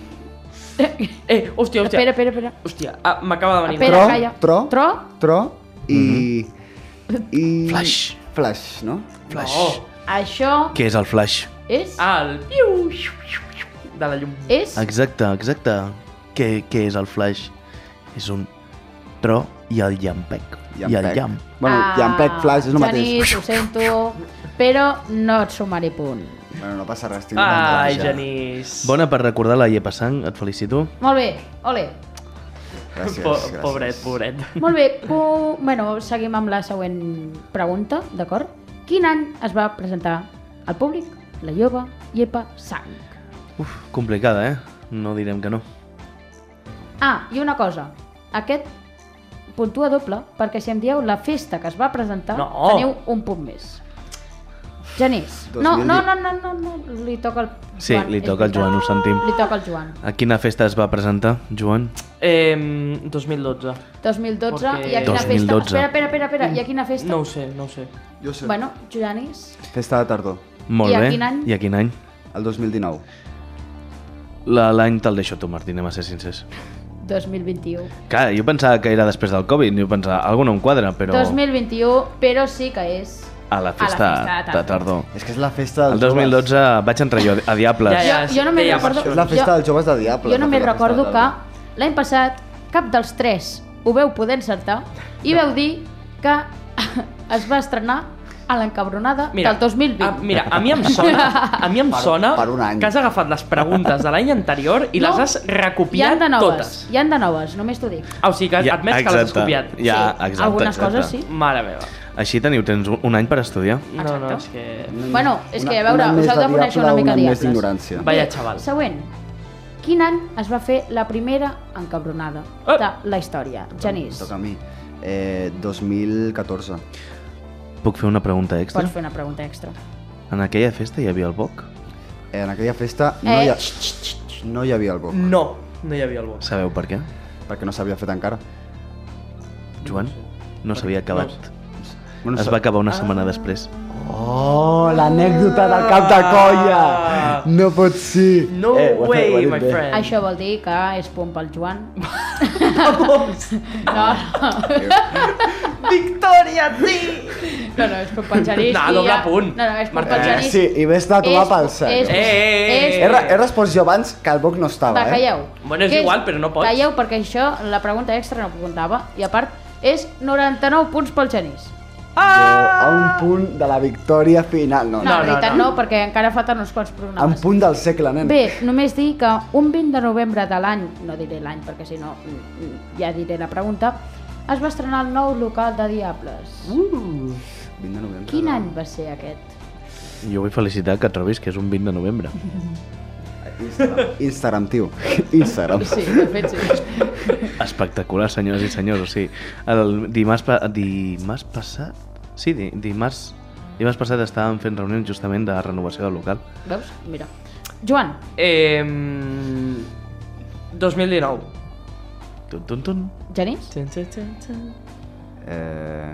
S2: Eh, hòstia, hòstia.
S3: Espera, espera, espera.
S2: Hòstia, ah, m'acaba de venir.
S3: Espera,
S4: tro,
S3: calla.
S4: tro,
S3: Tro?
S4: tro i... i...
S10: Flash.
S4: Flash, no?
S10: Flash.
S2: No.
S3: Això
S10: Què és el flash?
S3: és...
S2: Ah, el piu de la llum.
S3: És...
S10: Exacte, exacte. Què, què és el flash? És un tro i el llampec. I el
S4: Llampec.
S10: llamp.
S4: Bueno,
S3: Ah,
S4: llampec, Flash, és el mateix.
S3: Genís, ho sento, però no et sumaré punt.
S4: Bueno, no passa res, tinc
S2: Ai,
S4: ja.
S2: Genís.
S10: Bona per recordar la Llepa Sang, et felicito.
S3: Molt bé, ole.
S4: Gràcies,
S2: Po
S4: gràcies.
S2: pobret, pobret.
S3: Molt bé, co... bueno, seguim amb la següent pregunta, d'acord? Quin any es va presentar al públic la Lloba Llepa Sang?
S10: Uf, complicada, eh? No direm que no.
S3: Ah, i una cosa, aquest puntua doble perquè si em dieu la festa que es va presentar,
S2: No.
S3: teniu un punt més. Genís.
S4: dos
S3: No,
S4: mil
S3: no,
S4: diez.
S3: no, no, no, no, li toca al Joan.
S10: Sí, li
S3: és
S10: toca al Joan, ho sentim.
S3: Li toca al Joan.
S10: A quina festa es va presentar, Joan?
S2: Eh, dos mil dotze.
S3: dos mil dotze,
S2: Perquè-
S3: i a quina
S10: dos mil
S3: festa?
S10: dotze.
S3: Espera, espera, espera, espera, i a quina festa?
S2: No ho sé, no ho sé.
S4: Jo sé.
S3: Bueno, Genís.
S4: Festa de tardor,
S10: Molt
S3: I a
S10: bé.
S3: quin any?
S10: I a quin any?
S4: el dos mil dinou.
S10: La- L'any te'l deixo tu, Martí, anem a ser sincers.
S3: dos mil vint-i-u.
S10: Clar, jo pensava que era després del Covid, jo pensava, alguna em quadra, però
S3: dos mil vint-i-u, però sí que és...
S10: a la festa,
S3: festa de
S10: de tardor.
S4: És que és la festa dels
S10: El dos mil dotze vaig entrar jo a Diables.
S2: Ja, ja.
S3: Jo, jo només
S2: deia per
S3: recordo...
S2: això.
S4: És la festa
S3: jo,
S4: dels joves de Diable.
S3: jo només
S4: la festa
S3: recordo
S4: de
S3: que l'any passat cap dels tres ho veu poder encertar i veu dir que es va estrenar a l'encabronada del dos mil vint.
S2: A, mira, a mi em sona, a mi em
S4: Per-
S2: sona
S4: per un any.
S2: que has agafat les preguntes de l'any anterior i les has
S3: hi han
S2: recopiat
S3: de noves,
S2: totes.
S3: hi han de noves, només t'ho dic.
S2: Ah, o sigui que
S10: Ja,
S2: admets que les has
S10: exacte.
S2: copiat.
S10: Ja,
S3: Sí,
S10: exacte,
S3: algunes
S10: exacte.
S3: coses sí.
S2: Mare meva.
S10: Així teniu, tens un, un any per estudiar.
S2: No, no,
S3: Exacte.
S2: és que...
S3: Bueno, és
S4: Una-
S3: que, a veure,
S4: una
S3: us
S4: més
S3: heu de
S4: de
S3: conèixer
S4: diable,
S3: una mica
S4: una més
S3: diables.
S4: d'ignorància.
S2: Vaya
S3: Bé,
S2: xaval.
S3: Següent. Quin any es va fer la primera encabronada
S2: Eh.
S3: de la història? Genís,
S4: Toca a mi. Eh, dos mil catorze.
S10: Puc fer una pregunta extra?
S3: pots fer una pregunta extra.
S10: En aquella festa hi havia el boc?
S4: Eh, en aquella festa no,
S3: Eh,
S4: hi ha,
S3: xt, xt, xt.
S4: no hi havia el boc,
S2: No, no hi havia el bo.
S10: Sabeu per què?
S4: perquè no s'havia fet encara.
S10: Joan? No s'havia acabat.
S4: Bueno,
S10: Es
S4: sa-
S10: va acabar una setmana després.
S4: Oh, l'anècdota del cap de colla! No pot ser!
S2: No
S4: ho he fet- ho he
S2: way,
S4: dit
S2: my
S4: bé.
S2: friend.
S3: Això vol dir que és punt pel Joan. no, no.
S2: Victòria, sí!
S3: No, no, és punt pel Genís.
S2: No,
S3: i
S2: doble
S3: ja-
S2: punt.
S3: No, no, és punt
S2: Marta.
S3: pel
S4: Eh,
S3: Genís.
S4: sí, i ves a tomar
S3: És-
S4: pel sac.
S3: és-
S2: Eh, eh,
S3: és-
S2: eh,
S4: He, re- he respost jo abans que el boc no estava,
S3: Va,
S4: eh?
S3: calleu.
S2: Bueno, és
S3: Que
S2: igual, però no pots.
S3: Calleu, perquè això, la pregunta extra no comptava. I a part, és noranta-nou punts pel Genís.
S4: Jo, a un punt de la victòria final. No,
S3: No,
S4: no.
S3: en realitat no, perquè encara falten uns quants
S4: A un
S3: programes.
S4: punt del segle, nen.
S3: Bé, només dir que un vint de novembre de l'any, no diré l'any perquè si no mm, mm, ja diré la pregunta, es va estrenar el nou local de Diables.
S2: Uh.
S4: vint de novembre.
S3: Quin any va ser aquest?
S10: Jo vull felicitar que et trobis que és un vint de novembre.
S4: Instagram, Instagram tio. Instagram.
S3: Sí, de fet sí.
S10: Espectacular, senyors i senyors. O sigui, el dimarts, pa... dimarts passat... Sí, di... dimarts... dimarts passat estàvem fent reunions justament de renovació del local.
S3: Veus? Mira. Joan.
S2: Eh... dos mil dinou.
S10: Tun, tun, tun.
S3: Genís?
S4: Eh...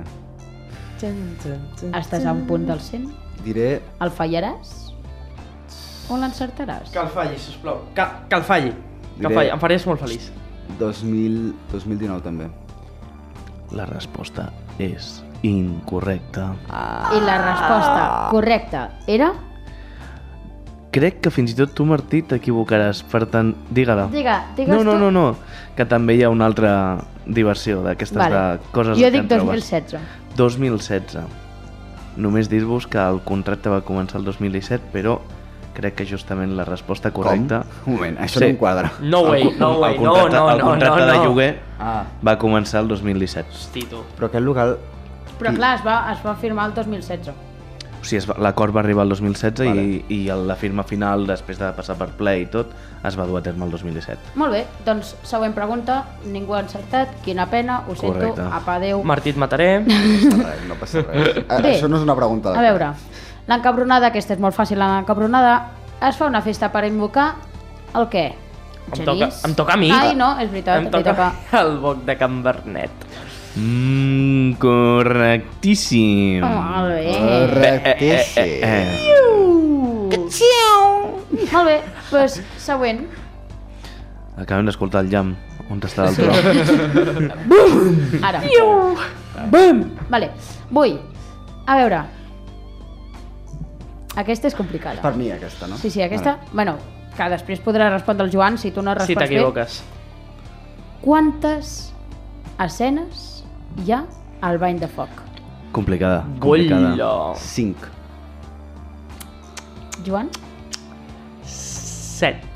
S3: Estàs a un punt del cent?
S4: Diré...
S3: El fallaràs? O l'encertaràs?
S2: Que el falli, sisplau. Que, que el falli. Que el falli. Em faries molt feliç.
S4: dos mil dinou també.
S10: La resposta és incorrecta.
S3: Ah. I la resposta correcta era...
S10: Crec que fins i tot tu, Martí, t'equivocaràs. Per tant, digue-la.
S3: Digue, digues
S10: no, no,
S3: tu.
S10: no, no, que també hi ha una altra diversió d'aquestes
S3: Vale.
S10: de coses
S3: Jo
S10: que
S3: dic
S10: en trobes.
S3: dos mil setze.
S10: dos mil setze. Només dir-vos que el contracte va començar el dos mil disset, però crec que justament la resposta correcta...
S4: Com? Un moment, això no em quadra.
S2: No way,
S10: El,
S2: no way,
S10: el contracte,
S2: no, no,
S10: el
S2: no,
S10: contracte
S2: no,
S10: de
S2: no.
S10: lloguer
S4: Ah.
S10: va començar el dos mil disset.
S2: Hosti, tu.
S4: Però aquest local...
S3: Però clar, es va, es va firmar el dos mil setze.
S10: O sigui, es va- l'acord va arribar el dos mil setze
S4: Vale.
S10: i, i la firma final, després de passar per ple i tot, es va dur a terme el dos mil disset.
S3: Molt bé, doncs següent pregunta. Ningú ha encertat, quina pena, ho sento,
S10: Correcte.
S3: apa, adéu.
S2: Martí, et mataré.
S4: No passa res, no passa res. Eh,
S3: Bé.
S4: Això no és una pregunta.
S3: A veure, l'encabronada, aquesta és molt fàcil, l'encabronada, es fa una festa per invocar el què?
S2: Em toca, em toca a mi.
S3: Ai, no, és veritat,
S2: Em
S3: li
S2: toca
S3: toca.
S2: el boc de Can Bernet.
S10: Mmm, correctíssim.
S3: Oh, molt bé.
S4: Correctíssim.
S10: Eh, eh,
S3: Uh. Molt bé, doncs següent.
S10: Acabem d'escoltar el llamp. On està el tro?
S3: Ara. Bum! Vale, vull. A veure. Aquesta és complicada.
S4: És per mi, aquesta, no?
S3: Sí, sí, aquesta... Bueno, que després podrà respondre el Joan si tu no
S2: Si
S3: respons bé.
S2: t'equivoques.
S3: Quantes escenes hi ha al bany de foc?
S10: Complicada, complicada.
S2: Golla.
S4: Cinc.
S3: Joan?
S2: Set.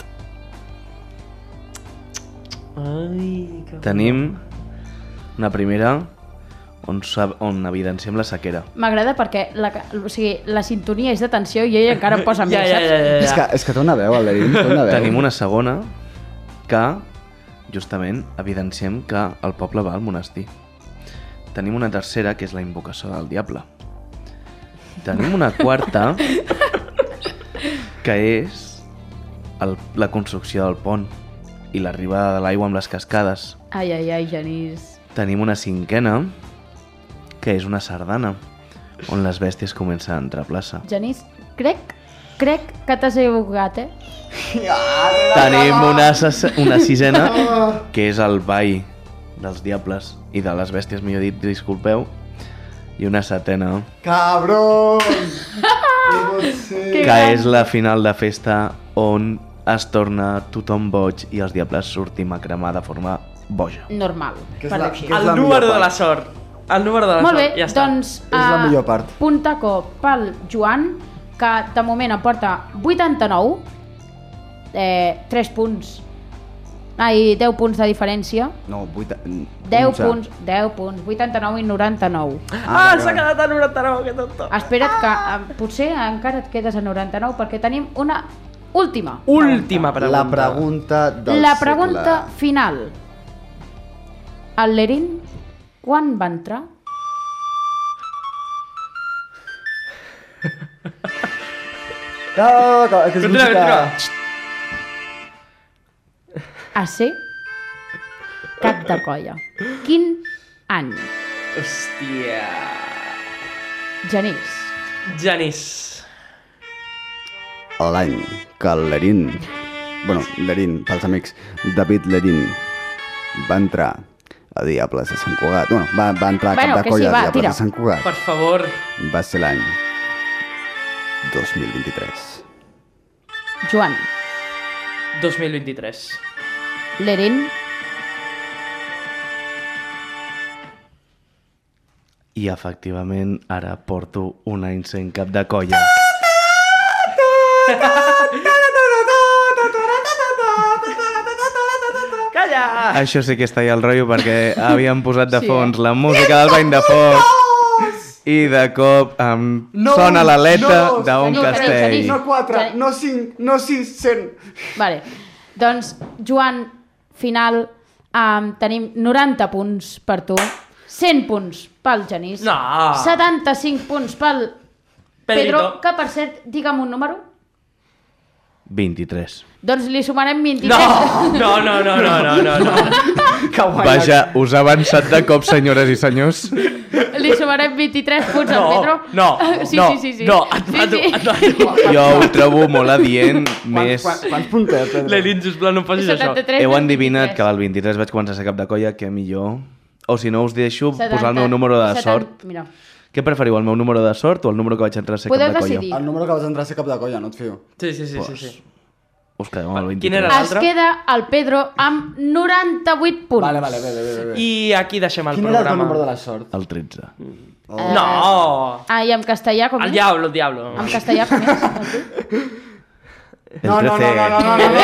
S2: Ai, que...
S10: Tenim una primera on, sab- on evidenciem la sequera.
S3: M'agrada perquè la, o sigui, la sintonia és de tensió i ell encara em posa més,
S2: Ja, ja,
S3: saps?
S2: ja, ja.
S4: És que, és que té una veu, el Lerín, té una veu.
S10: Tenim una segona que, justament, evidenciem que el poble va al monestir. Tenim una tercera, que és la invocació del diable. Tenim una quarta, que és el, la construcció del pont i l'arribada de l'aigua amb les cascades.
S3: Ai, ai, ai, Genís.
S10: Tenim una cinquena, que és una sardana, on les bèsties comencen a entrar a plaça.
S3: Genís, crec, crec que t'has equivocat, eh?
S10: Tenim una, ses- una sisena, que és el ball dels diables i de les bèsties, millor dit, disculpeu, i una setena,
S4: Cabron! No pot ser.
S3: Que
S10: que
S3: gran.
S10: és la final de festa on es torna tothom boig i els diables sortim a cremar de forma boja.
S3: Normal,
S4: Que és
S3: per
S4: la-
S3: dir-ho així.
S4: que és
S2: El
S4: la millor
S2: número de
S4: part.
S2: la sort. El número de la
S3: Molt bé,
S2: sort. Ja està.
S3: doncs...
S4: És la
S3: eh,
S4: millor part.
S3: Puntaco pel Joan, que de moment em porta vuitanta-nou, eh, tres punts, ai, deu punts de diferència,
S4: No, vuit...
S3: deu
S4: onze.
S3: punts, deu punts, vuitanta-nou i noranta-nou.
S2: Ah, s'ha quedat a noranta-nou, que tonto.
S3: Espera't que eh, potser encara et quedes a noranta-nou perquè tenim una última.
S2: Última pregunta.
S4: La pregunta del
S3: La
S4: segle.
S3: pregunta final. El Lerín, quan va entrar
S4: No, que, que és
S2: Continua,
S4: música...
S2: continua.
S3: a ser cap de colla? Quin any?
S2: Hòstia.
S3: Genís.
S2: Genís.
S4: L'any que el Lerín... Bueno, Lerín, pels amics, David Lerín va entrar a Diables de Sant Cugat. Bueno, va, va entrar a
S3: Bueno,
S4: cap de
S3: que sí,
S4: colla
S3: va,
S4: a Diables
S3: tira.
S4: de Sant Cugat.
S2: Per favor.
S4: Va ser l'any dos mil vint-i-tres.
S3: Joan.
S2: dos mil vint-i-tres.
S3: Lerín.
S10: I efectivament ara porto un any sent cap de colla.
S2: Calla!
S10: Això sí que està allà al rotllo perquè havíem posat de
S3: Sí,
S10: fons
S3: eh?
S10: la música del bany de foc i de cop em
S4: No,
S10: sona l'aleta
S4: no,
S10: d'un
S3: no,
S10: castell.
S4: No quatre, no cinc, no sis, cent.
S3: Vale. Doncs, Joan, final, um, tenim noranta punts per tu, cent punts pel Genís,
S2: No.
S3: setanta-cinc punts pel
S2: Pedrito.
S3: Pedro, que per cert, digue'm un número.
S10: vint-i-tres.
S3: Doncs li sumarem
S2: No,
S3: vint-i-tres.
S2: no, no, no, no, no, no, no.
S4: Que guanya.
S10: Vaja, us ha avançat de cop, senyores i senyors.
S3: Li sumarem vint-i-tres punts
S2: No,
S3: al Pedro.
S2: no,
S3: sí,
S2: no,
S3: sí, sí, sí.
S2: no, et
S3: sí,
S2: mato,
S3: sí.
S2: et mato.
S10: Jo ho trobo molt adient, més...
S4: Quants, quants punts té, Pedro?
S2: L'Elin, sisplau, no em facis això.
S3: setanta-tres
S10: Heu
S3: més
S10: endivinat que
S3: vint-i-tres.
S10: al vint-i-tres vaig començar a ser cap de colla, que millor... O si no, us deixo
S3: setanta,
S10: posar el meu número de
S3: setanta,
S10: sort.
S3: Mira.
S10: Què preferiu, el meu número de sort o el número que vaig entrar a ser
S3: Podeu
S10: cap de colla?
S3: decidir.
S4: El número que vas entrar a ser cap de colla, no et fio.
S2: Sí, sí, sí, sí, sí.
S10: Us quedeu amb el vint-i-tres.
S2: Quin era
S3: Es
S2: l'altre?
S3: queda el Pedro amb noranta-vuit punts.
S4: Vale, vale, bé, bé, bé, bé.
S2: I aquí deixem el
S4: Quin era el teu
S2: programa.
S4: número de la sort?
S10: El tretze.
S2: No!
S3: Ah, i en castellà com
S2: El
S3: és?
S2: diablo, el diablo.
S3: En castellà com és?
S10: El
S4: No, no, no,
S10: trece.
S4: no, no, no, no, no.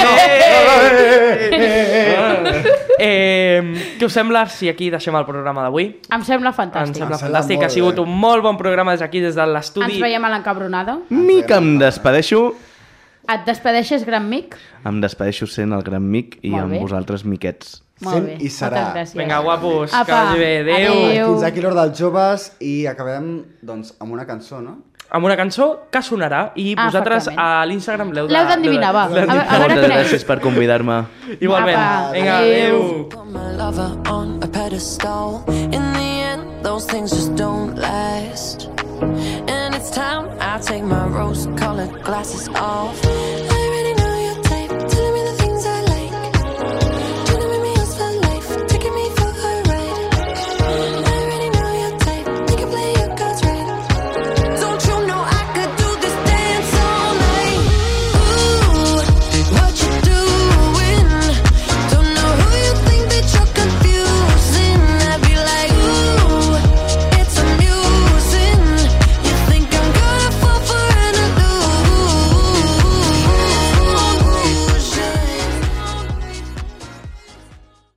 S2: Eh, què us sembla si aquí deixem el programa d'avui?
S3: Em sembla
S2: Em
S3: fantàstic.
S2: sembla
S4: Em sembla
S2: fantàstic,
S4: molt
S2: ha sigut
S4: bé.
S2: un molt bon programa des d'aquí, des de
S3: Ens
S2: l'estudi.
S3: veiem a l'encabronada.
S10: Mica em despedeixo.
S3: Et despedeixes, gran mic?
S10: Em despedeixo sent el gran mic i
S3: Molt
S10: amb
S3: bé.
S10: vosaltres miquets.
S3: Molt
S4: Sent
S3: bé.
S4: i serà.
S3: Moltes gràcies.
S2: Vinga, guapos, que
S3: Apa,
S2: vagi bé. Adéu.
S3: adéu.
S4: Fins aquí l'hora dels joves i acabem, doncs, amb una cançó, no?
S2: Amb una cançó que sonarà i
S3: Ah,
S2: vosaltres
S3: efectivament.
S2: a l'Instagram l'heu de...
S3: L'heu d'endevinar, va.
S2: l'heu de-
S3: A veure- a veure
S10: Moltes
S3: quina és.
S10: gràcies per convidar-me.
S2: Igualment.
S3: Apa,
S2: Vinga,
S3: adéu.
S2: adéu.
S11: Put my lover on a pedestal. In the end, those things just don't last. And it's time I take my rose-colored glasses off.